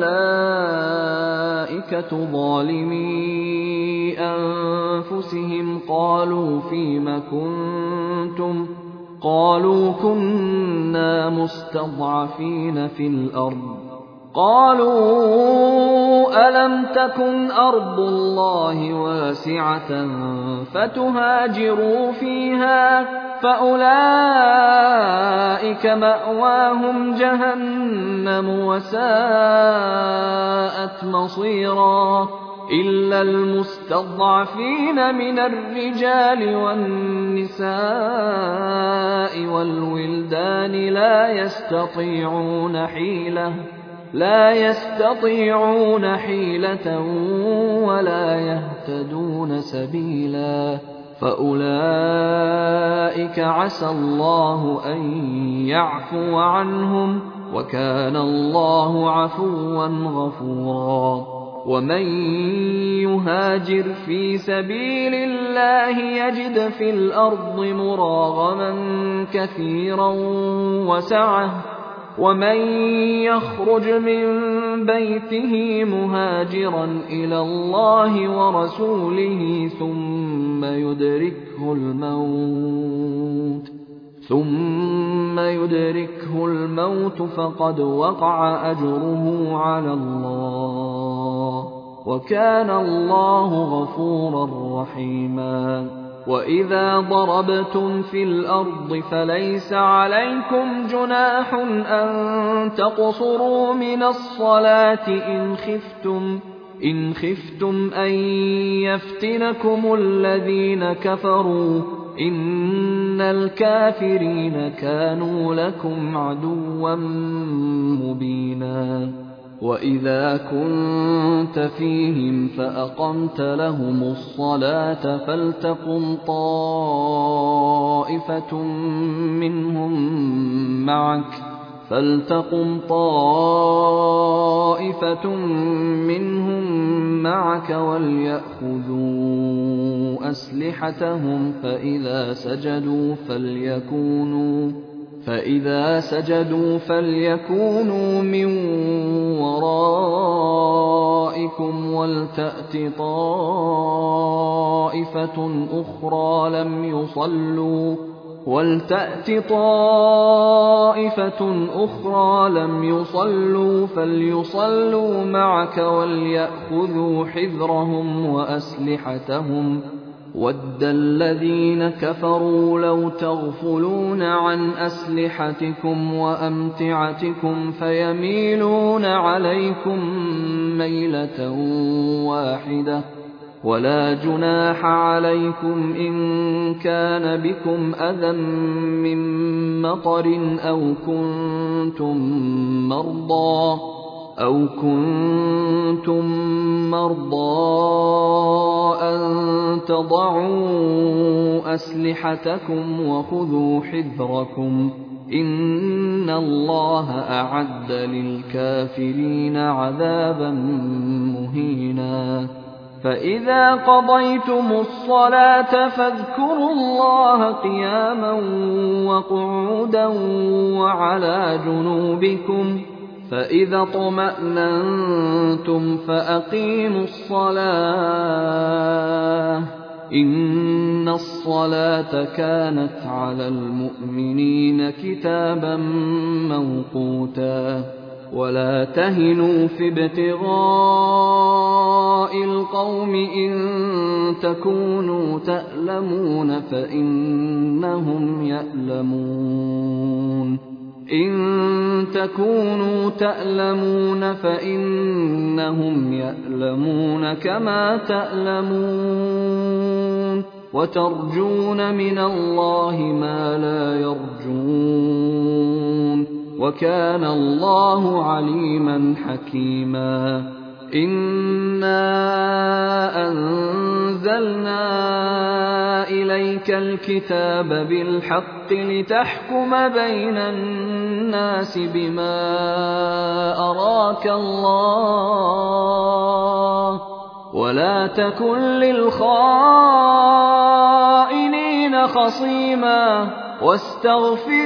الملائكة ظالمي أنفسهم قالوا فيم كنتم؟ قالوا كنا مستضعفين في الأرض، قالوا ألم تكن أرض الله واسعة فتهاجروا فيها فأولئك مأواهم جهنم وساءت مصيرا، إلا المستضعفين من الرجال والنساء والولدان لا يستطيعون حيلة ولا يهتدون سبيلا، فأولئك عسى الله أن يعفو عنهم، وكان الله عفوا غفورا. ومن يهاجر في سبيل الله يجد في الأرض مراغما كثيرا وسعة، ومن يخرج من بيته مهاجرا إلى الله ورسوله ثم يدركه الموت فقد وقع أجره على الله، وكان الله غفورا رحيما. وإذا ضربتم في الأرض فليس عليكم جناح أن تقصروا من الصلاة إن خفتم أن يفتنكم الذين كفروا إن الكافرين كانوا لكم عدوا مبينا. وإذا كنت فيهم فأقمت لهم الصلاة فلتقم طائفة منهم معك وليأخذوا أسلحتهم فإذا سجدوا فليكونوا من ورائكم ولتأت طائفة أخرى لم يصلوا فليصلوا معك وليأخذوا حذرهم وأسلحتهم. وَدَّ الَّذِينَ كَفَرُوا لَوْ تَغْفُلُونَ عَنْ أَسْلِحَتِكُمْ وَأَمْتِعَتِكُمْ فَيَمِيلُونَ عَلَيْكُمْ مَيْلَةً وَاحِدَةً. وَلَا جُنَاحَ عَلَيْكُمْ إِن كَانَ بِكُمْ أَذًى مِّن مَّطَرٍ أَوْ كُنتُم مَّرْضَىٰ أَن تَضَعُوا أَسْلِحَتَكُمْ وَخُذُوا حِذْرَكُمْ إِنَّ اللَّهَ أَعَدَّ لِلْكَافِرِينَ عَذَابًا مُّهِينًا. فَإِذَا قَضَيْتُمُ الصَّلَاةَ فاذكروا اللَّهَ قِيَامًا وَقُعُودًا وَعَلَىٰ جُنُوبِكُمْ. فَإِذَا اطْمَأْنَنتُمْ فَأَقِيمُوا الصَّلَاةَ إِنَّ الصَّلَاةَ كَانَتْ عَلَى الْمُؤْمِنِينَ كِتَابًا مَّوْقُوتًا. وَلَا تَهِنُوا في ابْتِغَاءِ الْقَوْمِ إِن تَكُونُوا تَأْلَمُونَ فَإِنَّهُمْ يَأْلَمُونَ كَمَا تَأْلَمُونَ وَتَرْجُونَ مِنَ اللَّهِ مَا لَا يَرْجُونَ وَكَانَ اللَّهُ عَلِيمًا حَكِيمًا. إِنَّا أَنزَلْنَا إِلَيْكَ الْكِتَابَ بِالْحَقِّ لِتَحْكُمَ بَيْنَ النَّاسِ بِمَا أَرَاكَ اللَّهُ وَلَا تَكُن لِّلْخَائِنِينَ خَصِيمًا وَاسْتَغْفِرِ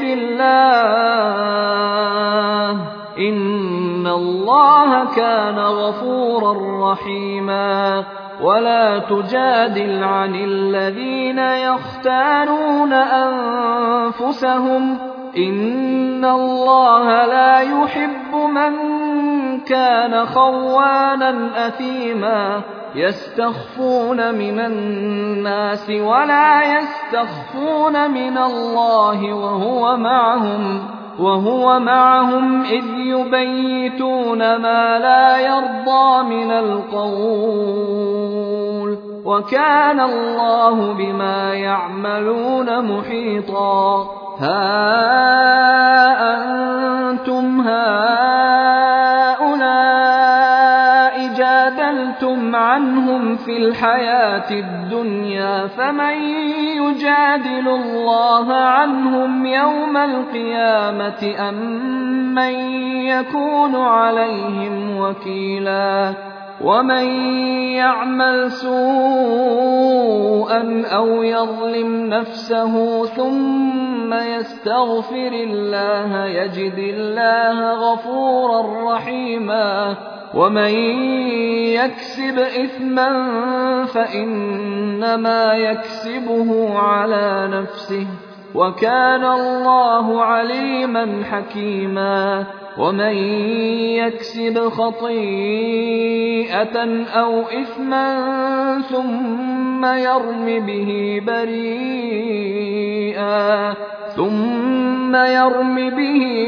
اللَّهَ إِنَّ اللَّهَ كَانَ غَفُورًا رَّحِيمًا. وَلَا تُجَادِلْ عَنِ الَّذِينَ يَخْتَانُونَ أَنفُسَهُمْ إِنَّ اللَّهَ لَا يُحِبُّ مَن كَانَ خَوَّانًا أَثِيمًا. يَسْتَخْفُونَ مِنَ النَّاسِ وَلَا يَسْتَخْفُونَ مِنَ اللَّهِ وهو معهم إذ يبيتون ما لا يرضى من القول وكان الله بما يعملون محيطا. ها أنتم هؤلاء جادلتم عنهم في الحياة الدنيا فمن يجادل الله عنهم يوم القيامة أم من يكون عليهم وكيلا. ومن يعمل سوءا أو يظلم نفسه ثم يستغفر الله يجد الله غفورا رحيما. ومن يكسب إثما فإنما يكسبه على نفسه وكان الله عليما حكيما. ومن يكسب خطيئة أو إثما ثم يرم به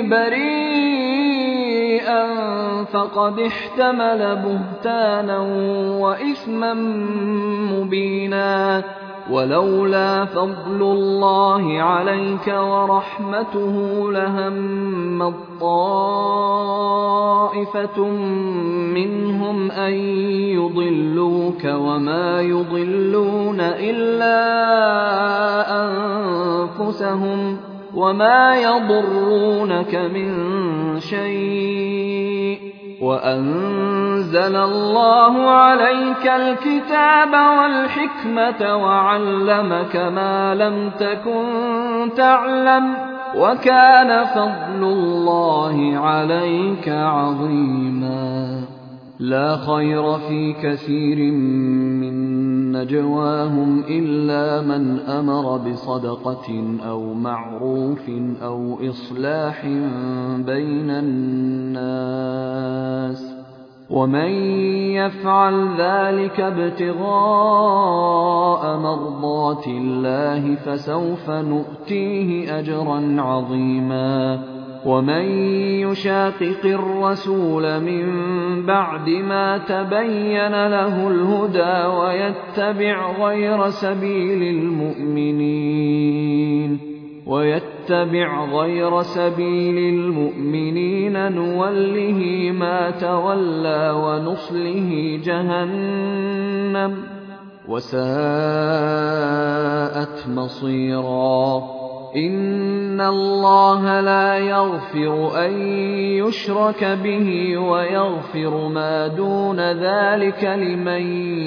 بريئا فقد احتمل بهتانا وإثما مبينا. ولولا فضل الله عليك ورحمته لهم طائفة منهم أن يضلوك وما يضلون إلا أنفسهم وما يضرونك من شيء. وأنزل الله عليك الكتاب والحكمة وعلمك ما لم تكن تعلم وكان فضل الله عليك عظيما. لا خير في كثير من نجواهم إلا من أمر بصدقة أو معروف أو إصلاح بين الناس ومن يفعل ذلك ابتغاء مرضات الله فسوف نؤتيه أجرا عظيما. ومن يشاقق الرسول من بعد ما تبين له الهدى ويتبع غير سبيل المؤمنين نوله ما تولى ونصله جهنم وساءت مصيرا. إن الله لا يغفر أن يشرك به ويغفر ما دون ذلك لمن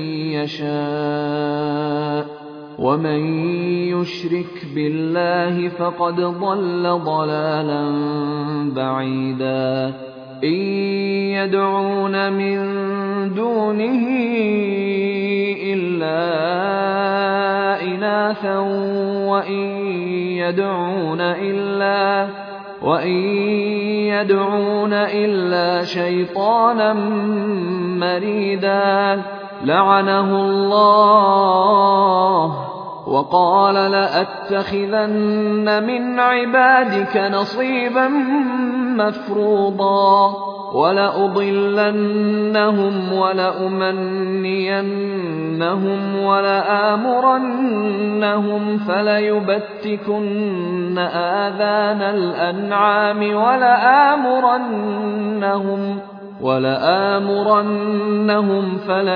يشاء ومن يشرك بالله فقد ضل ضلالا بعيدا. إن يدعون من دونه إلا إناثا وإن يدعون إلا شيطانا مريدا لعنه الله وقال لأتخذن من عبادك نصيبا مفروضا ولأضلنهم ولأمنينهم ولآمرنهم فليبتكن آذان الأنعام ولآمرنهم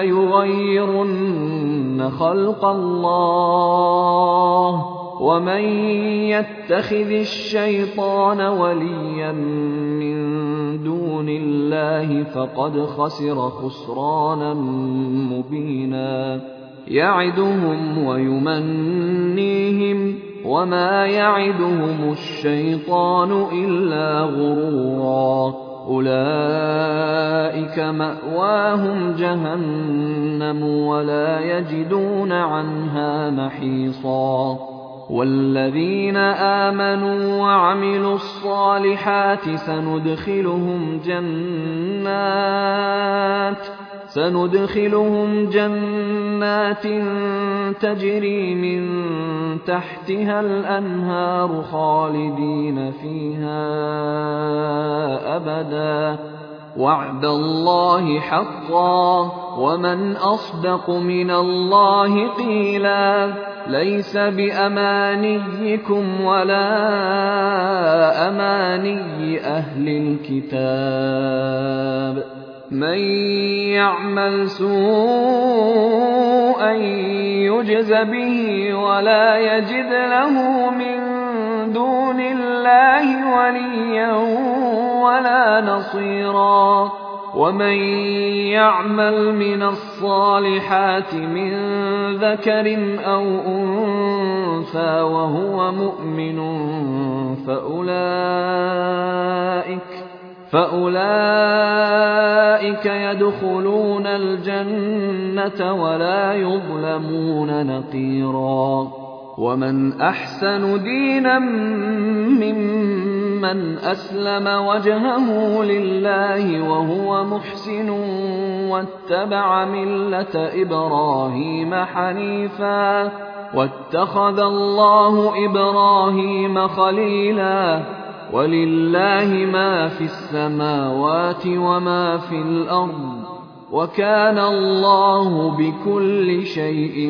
فليغيرن خلق الله. ومن يتخذ الشيطان وليا من دون الله فقد خسر خسرانا مبينا. يعدهم ويمنيهم وما يعدهم الشيطان إلا غرورا. أولئك مأواهم جهنم ولا يجدون عنها محيصا. والذين آمنوا وعملوا الصالحات سندخلهم جنات تجري من تحتها الأنهار خالدين فيها أبدا وعد الله حقا ومن أصدق من الله قيلا. ليس بأمانيكم ولا أماني أهل الكتاب من يعمل سوءا يجز به ولا يجد له من دون الله وليا ولا نصيرا. ومن يعمل من الصالحات من ذكر أو أنثى وهو مؤمن فأولئك يدخلون الجنة ولا يظلمون نقيرا. ومن أحسن دينا ممن أسلم وجهه لله وهو محسن واتبع ملة إبراهيم حنيفا واتخذ الله إبراهيم خليلا ولله ما في السماوات وما في الأرض وكان الله بكل شيء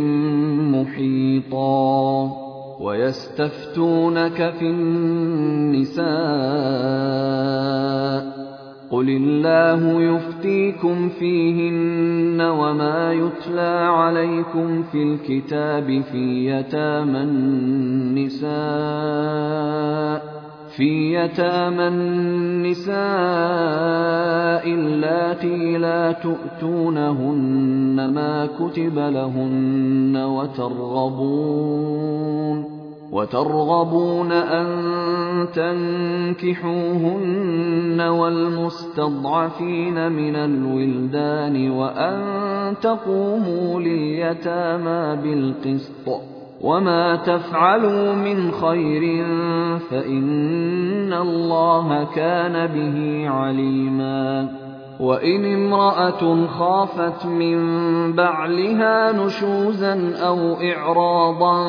محيطا ويستفتونك في النساء قل الله يفتيكم فيهن وما يتلى عليكم في الكتاب في يتامى النساء اللاتي لا تؤتونهن ما كتب لهن وترغبون أن تنكحوهن والمستضعفين من الولدان وأن تقوموا لليتامى بالقسط وما تفعلوا من خير فإن الله كان به عليما وإن امرأة خافت من بعلها نشوزا أو إعراضا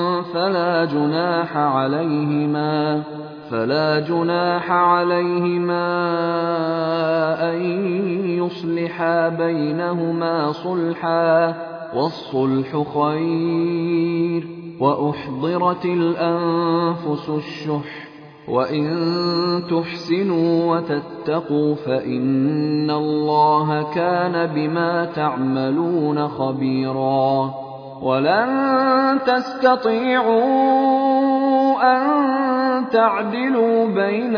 فلا جناح عليهما أن يصلحا بينهما صلحا والصلح خير وأحضرت الأنفس الشح وإن تحسنوا وتتقوا فإن الله كان بما تعملون خبيرا ولن تستطيعوا أن تعدلوا بين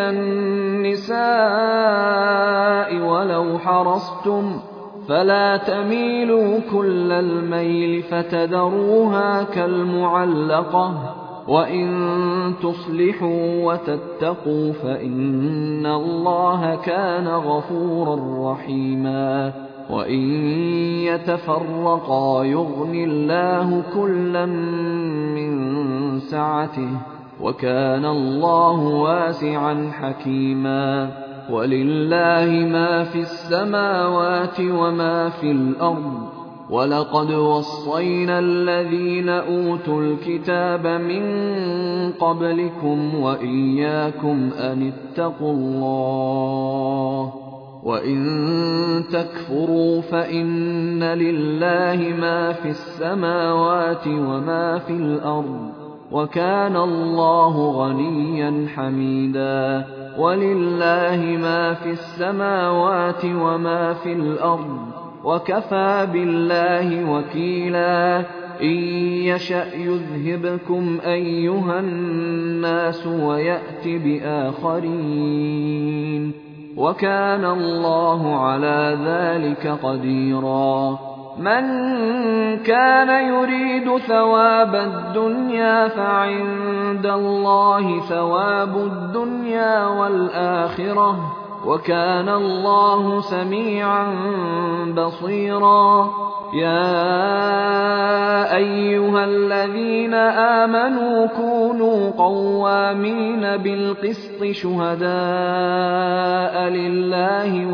النساء ولو حرصتم فلا تميلوا كل الميل فتذروها كالمعلقة وإن تصلحوا وتتقوا فإن الله كان غفورا رحيما وإن يتفرقا يغن الله كلا من سعته وكان الله واسعا حكيما ولله ما في السماوات وما في الأرض ولقد وصينا الذين أوتوا الكتاب من قبلكم وإياكم أن اتقوا الله وإن تكفروا فإن لله ما في السماوات وما في الأرض وكان الله غنيا حميدا ولله ما في السماوات وما في الأرض وكفى بالله وكيلا إن يشأ يذهبكم أيها الناس ويأت بآخرين وكان الله على ذلك قديرا من كان يريد ثواب الدنيا فعند الله ثواب الدنيا والآخرة وكان الله سميعا بصيرا يا أيها الذين آمنوا كونوا قوامين بالقسط شهداء لله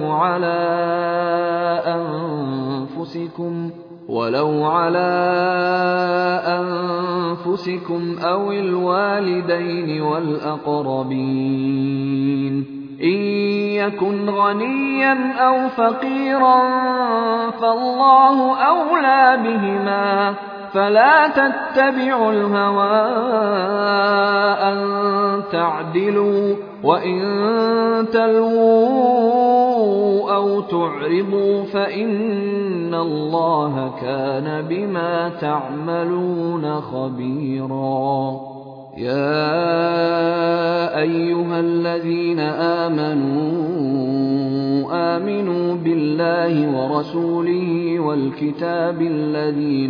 ولو على أنفسكم أو الوالدين والأقربين إن يكن غنيا أو فقيرا فالله أولى بهما فلا تتبعوا الهوى أن تعدلوا وإن تلووا أو تعرضوا فإن الله كان بما تعملون خبيرا يا أيها الذين آمنوا بالله ورسوله والكتاب الذي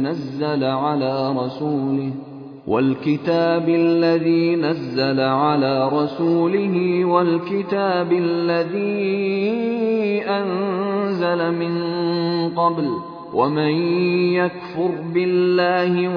نزل على رسوله والكتاب الذي أنزل من قبل ومن يكفر بالله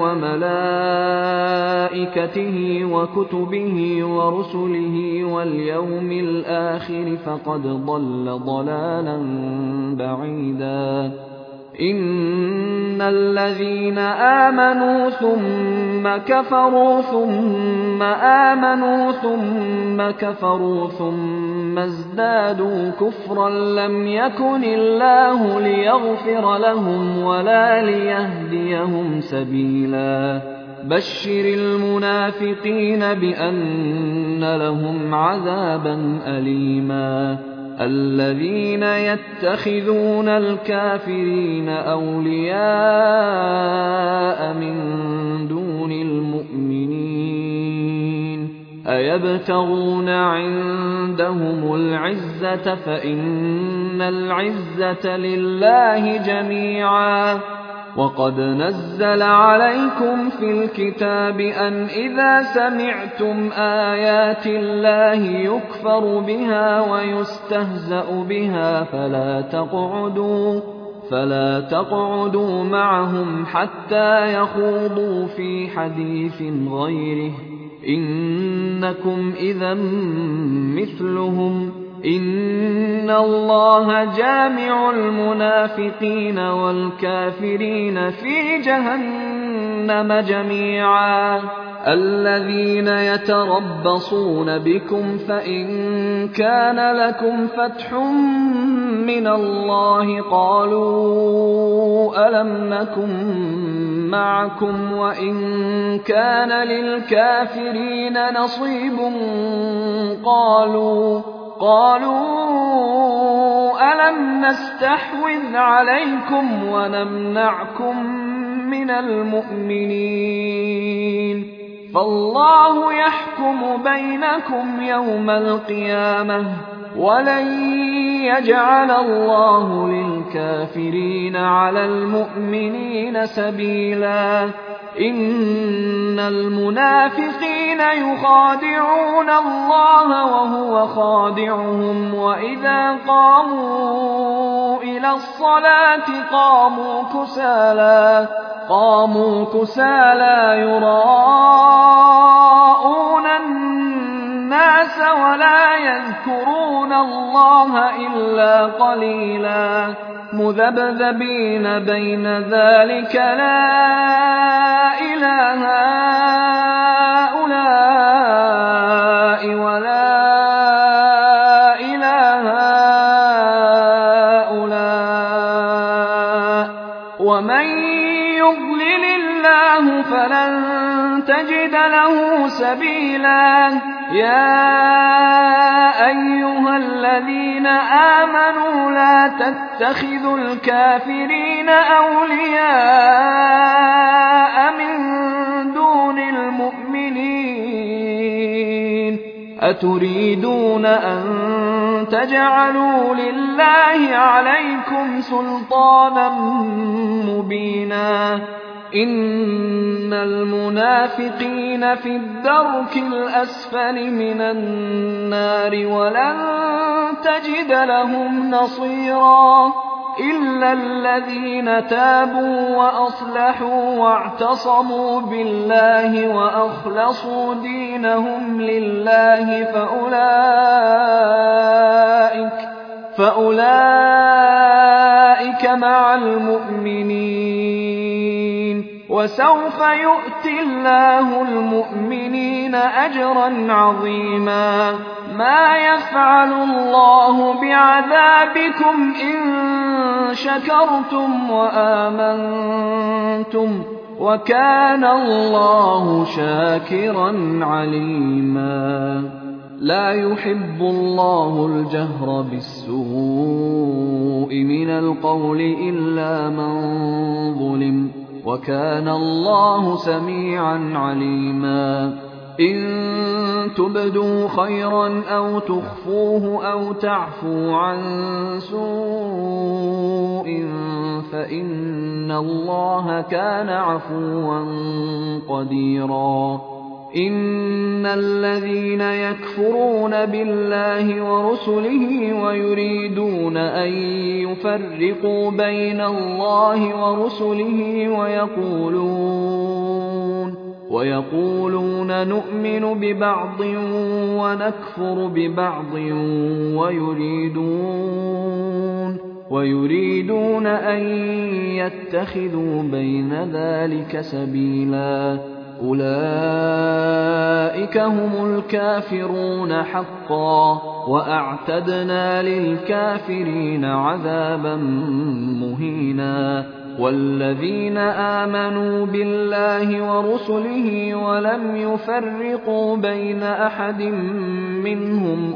وملائكته وكتبه ورسله واليوم الآخر فقد ضل ضلالا بعيدا. إن الذين آمنوا ثم كفروا ثم آمنوا ثم كفروا ثم ازدادوا كفرا لم يكن الله ليغفر لهم ولا ليهديهم سبيلا. بشر المنافقين بأن لهم عذابا أليما. الذين يتخذون الكافرين أولياء من دون المؤمنين أيبتغون عندهم العزة فإن العزة لله جميعا. وقد نزل عليكم في الكتاب أن إذا سمعتم آيات الله يكفر بها ويستهزأ بها فلا تقعدوا معهم حتى يخوضوا في حديث غيره إنكم إذا مثلهم. إن الله جامع المنافقين والكافرين في جهنم جميعا. الذين يتربصون بكم فإن كان لكم فتح من الله قالوا ألم نكن معكم وإن كان للكافرين نصيب قالوا ألم نستحوذ عليكم ونمنعكم من المؤمنين فالله يحكم بينكم يوم القيامة ولن يجعل الله للكافرين على المؤمنين سبيلا. إن المنافقين يخادعون الله وهو خادعهم وإذا قاموا إلى الصلاة قاموا كسالى يراءون الناس ولا يذكرون الله إلا قليلا. مذبذبين بين ذلك لا إله هؤلاء ولا إله هؤلاء ومن يضلل الله فلن تجد له سبيلا. يا أيها الذين آمنوا لا تتخذوا الكافرين أولياء من دون المؤمنين أتريدون أن تجعلوا لله عليكم سلطانا مبينا. إن المنافقين في الدرك الأسفل من النار ولن تجد لهم نصيرا إلا الذين تابوا وأصلحوا واعتصموا بالله وأخلصوا دينهم لله فأولئك مع المؤمنين وسوف يؤتي الله المؤمنين أجرا عظيما. ما يفعل الله بعذابكم إن شكرتم وآمنتم وكان الله شاكرا عليما. لا يحب الله الجهر بالسوء من القول إلا من ظلم وكان الله سميعا عليما. إن تبدوا خيرا أو تخفوه أو تعفوا عن سوء فإن الله كان عفوا قديرا. إن الذين يكفرون بالله ورسله ويريدون أن يفرقوا بين الله ورسله ويقولون نؤمن ببعض ونكفر ببعض ويريدون أن يتخذوا بين ذلك سبيلا أولئك هم الكافرون حقا وأعتدنا للكافرين عذابا مهينا والذين آمنوا بالله ورسله ولم يفرقوا بين أحد منهم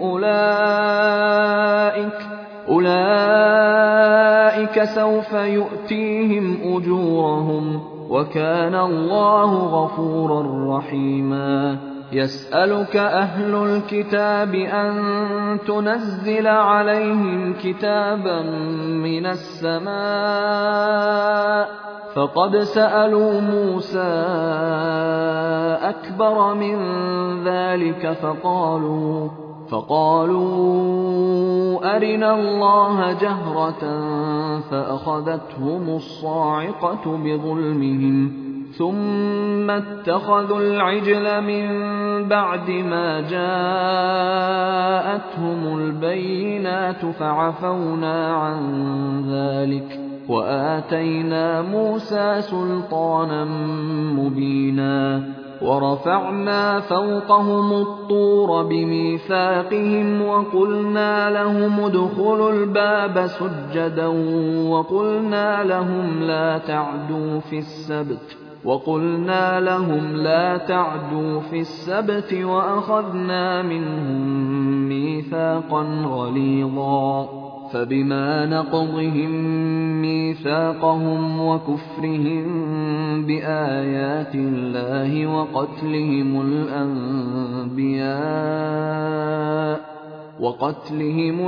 أولئك سوف يؤتيهم أجورهم وكان الله غفورا رحيما يسألك أهل الكتاب أن تنزل عليهم كتابا من السماء فقد سألوا موسى أكبر من ذلك فقالوا أرنا الله جهرة فأخذتهم الصاعقة بظلمهم ثم اتخذوا العجل من بعد ما جاءتهم البينات فعفونا عن ذلك وآتينا موسى سلطانا مبينا ورفعنا فوقهم الطور بميثاقهم وقلنا لهم ادخلوا الباب سجدا وقلنا لهم لا تعدوا في السبت وأخذنا منهم ميثاقا غليظا فبما نقضهم ميثاقهم وكفرهم بآيات الله وقتلهم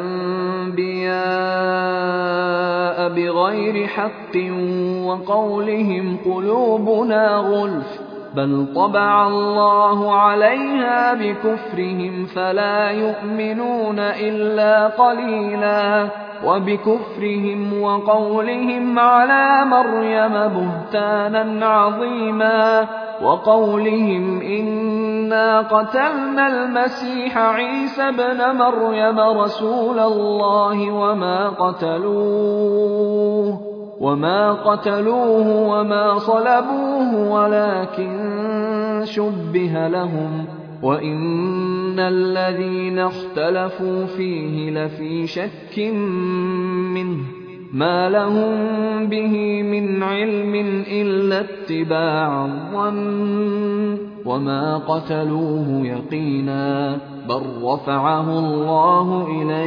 الأنبياء بغير حق وقولهم قلوبنا غلف بل طبع الله عليها بكفرهم فلا يؤمنون إلا قليلا وبكفرهم وقولهم على مريم بهتانا عظيما وقولهم إنا قتلنا المسيح عيسى ابن مريم رسول الله وما قتلوه وما صلبوه ولكن شبه لهم وإن الذين اختلفوا فيه لفي شك منه ما لهم به من علم إلا اتباع الظن وما قتلوه يقينا بل رفعه الله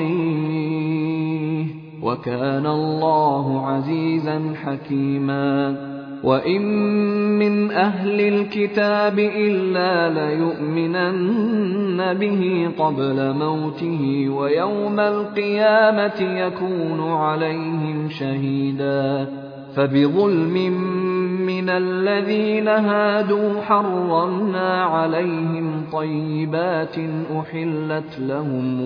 إليه وكان الله عزيزا حكيما وإن من أهل الكتاب إلا ليؤمنن به قبل موته ويوم القيامة يكون عليهم شهيدا فبظلم من الذين هادوا حرمنا عليهم طيبات أحلت لهم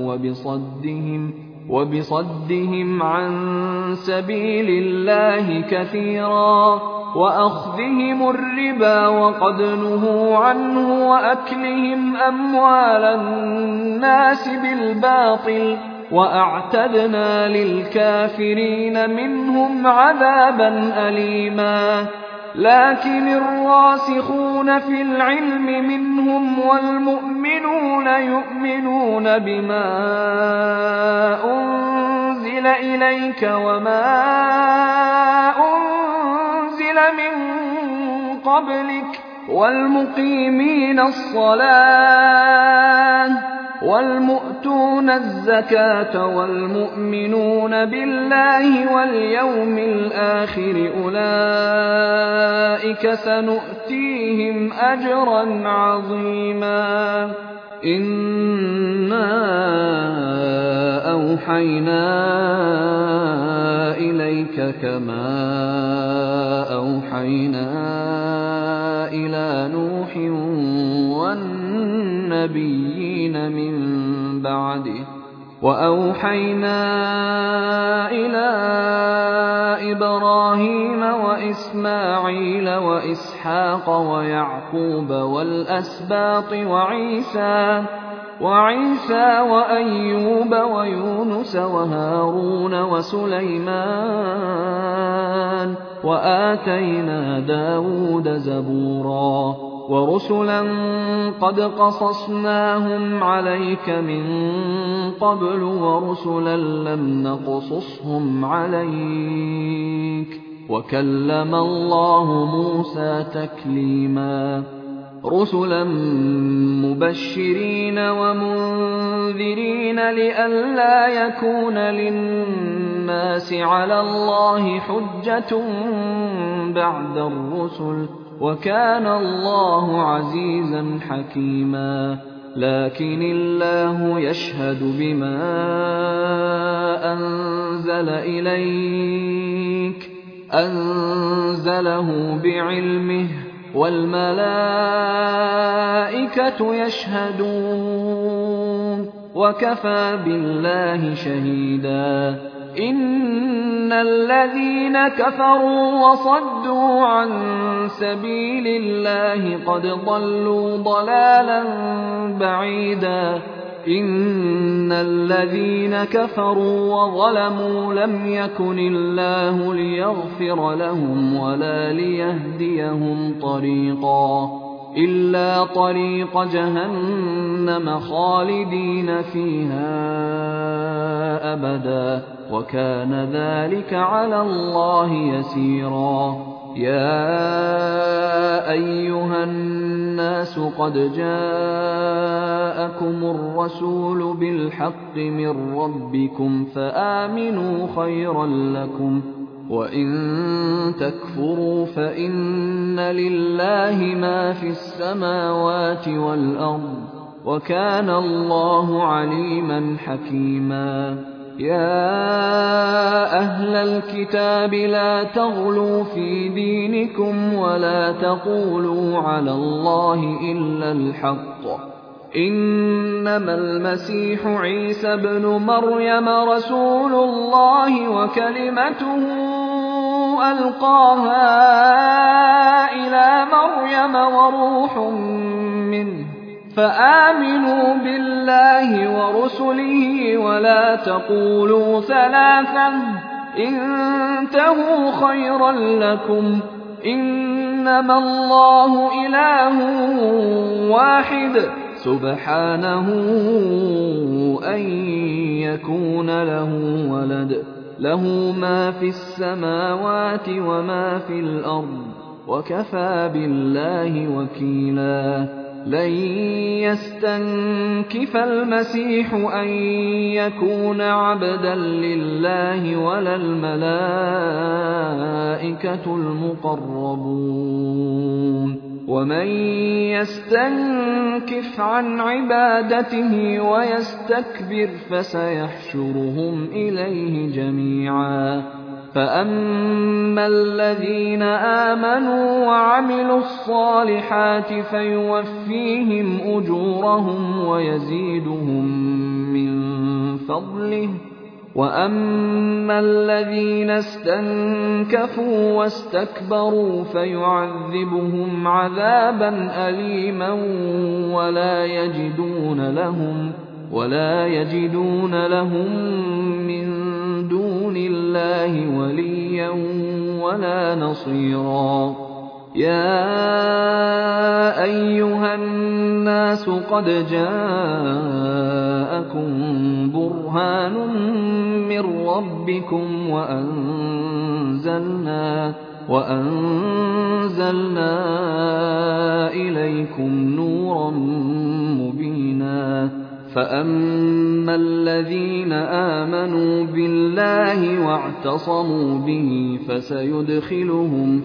وبصدهم عن سبيل الله كثيرا وأخذهم الربا وقد نهوا عنه وأكلهم أموال الناس بالباطل وأعتدنا للكافرين منهم عذابا أليما لكن الراسخون في العلم منهم والمؤمنون يؤمنون بما أنزل إليك وما أنزل من قبلك والمقيمين الصلاة والمؤتون الزكاة والمؤمنون بالله واليوم الآخر أولئك سنؤتيهم أجرا عظيما إنا أوحينا إليك كما أوحينا إلى نوح النبيين من بعده. وأوحينا إلى إبراهيم وإسماعيل وإسحاق ويعقوب والأسباط وعيسى وأيوب ويونس وهارون وسليمان وآتينا داود زبورا ورسلا قد قصصناهم عليك من قبل ورسلا لم نقصصهم عليك وكلم الله موسى تكليما رسلا مبشرين ومنذرين لئلا يكون للناس على الله حجة بعد الرسل وكان الله عزيزا حكيما. لكن الله يشهد بما أنزل إليك أنزله بعلمه والملائكة يشهدون وكفى بالله شهيدا. إن الذين كفروا وصدوا عن سبيل الله قد ضلوا ضلالا بعيدا. إن الذين كفروا وظلموا لم يكن الله ليغفر لهم ولا ليهديهم طريقا إلا طريق جهنم خالدين فيها أبدا وكان ذلك على الله يسيرا. يا أيها الناس قد جاءكم الرسول بالحق من ربكم فآمنوا خيرا لكم وإن تكفروا فإن لله ما في السماوات والأرض وكان الله عليما حكيما. يا أهل الكتاب لا تغلوا في دينكم ولا تقولوا على الله إلا الحق إنما المسيح عيسى بن مريم رسول الله وكلمته ألقاها إلى مريم وروح منه فآمنوا بالله ورسله ولا تقولوا ثلاثة انتهوا خيرا لكم إنما الله إله واحد سبحانه أن يكون له ولد له ما في السماوات وما في الأرض وكفى بالله وكيلا. لن يستنكف المسيح أن يكون عبدا لله ولا الملائكة المقربون ومن يستنكف عن عبادته ويستكبر فسيحشرهم إليه جميعا. فأما الذين آمنوا وعملوا الصالحات فيوفيهم أجورهم ويزيدهم من فضله وأما الذين استنكفوا واستكبروا فيعذبهم عذابا أليما ولا يجدون لهم من دون الله وليا ولا نصيرا. يا أيها الناس قد جاءكم برهان من ربكم وأنزلنا إليكم نورا مبينا. فأما الذين آمنوا بالله واعتصموا به فسيدخلهم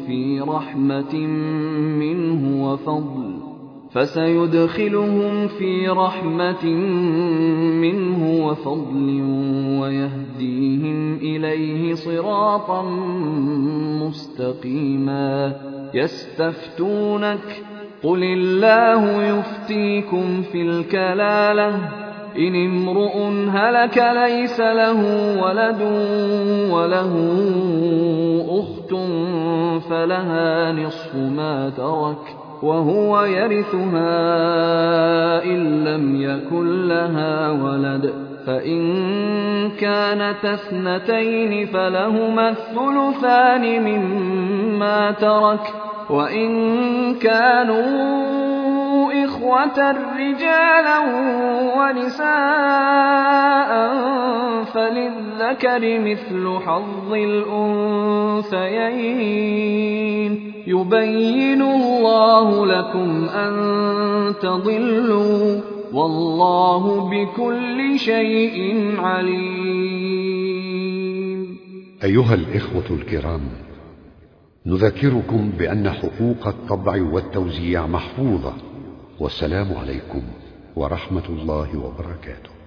في رحمة منه وفضل ويهديهم إليه صراطا مستقيما. قل الله يفتيكم في الكلالة إن امرؤ هلك ليس له ولد وله أخت فلها نصف ما ترك وهو يرثها إن لم يكن لها ولد فإن كانت اثنتين فلهما الثلثان مما ترك وإن كانوا إخوة رجالا ونساء فللذكر مثل حظ الأنثيين يبين الله لكم أن تضلوا والله بكل شيء عليم. أيها الإخوة الكرام، نذكركم بأن حقوق الطبع والتوزيع محفوظة، والسلام عليكم ورحمة الله وبركاته.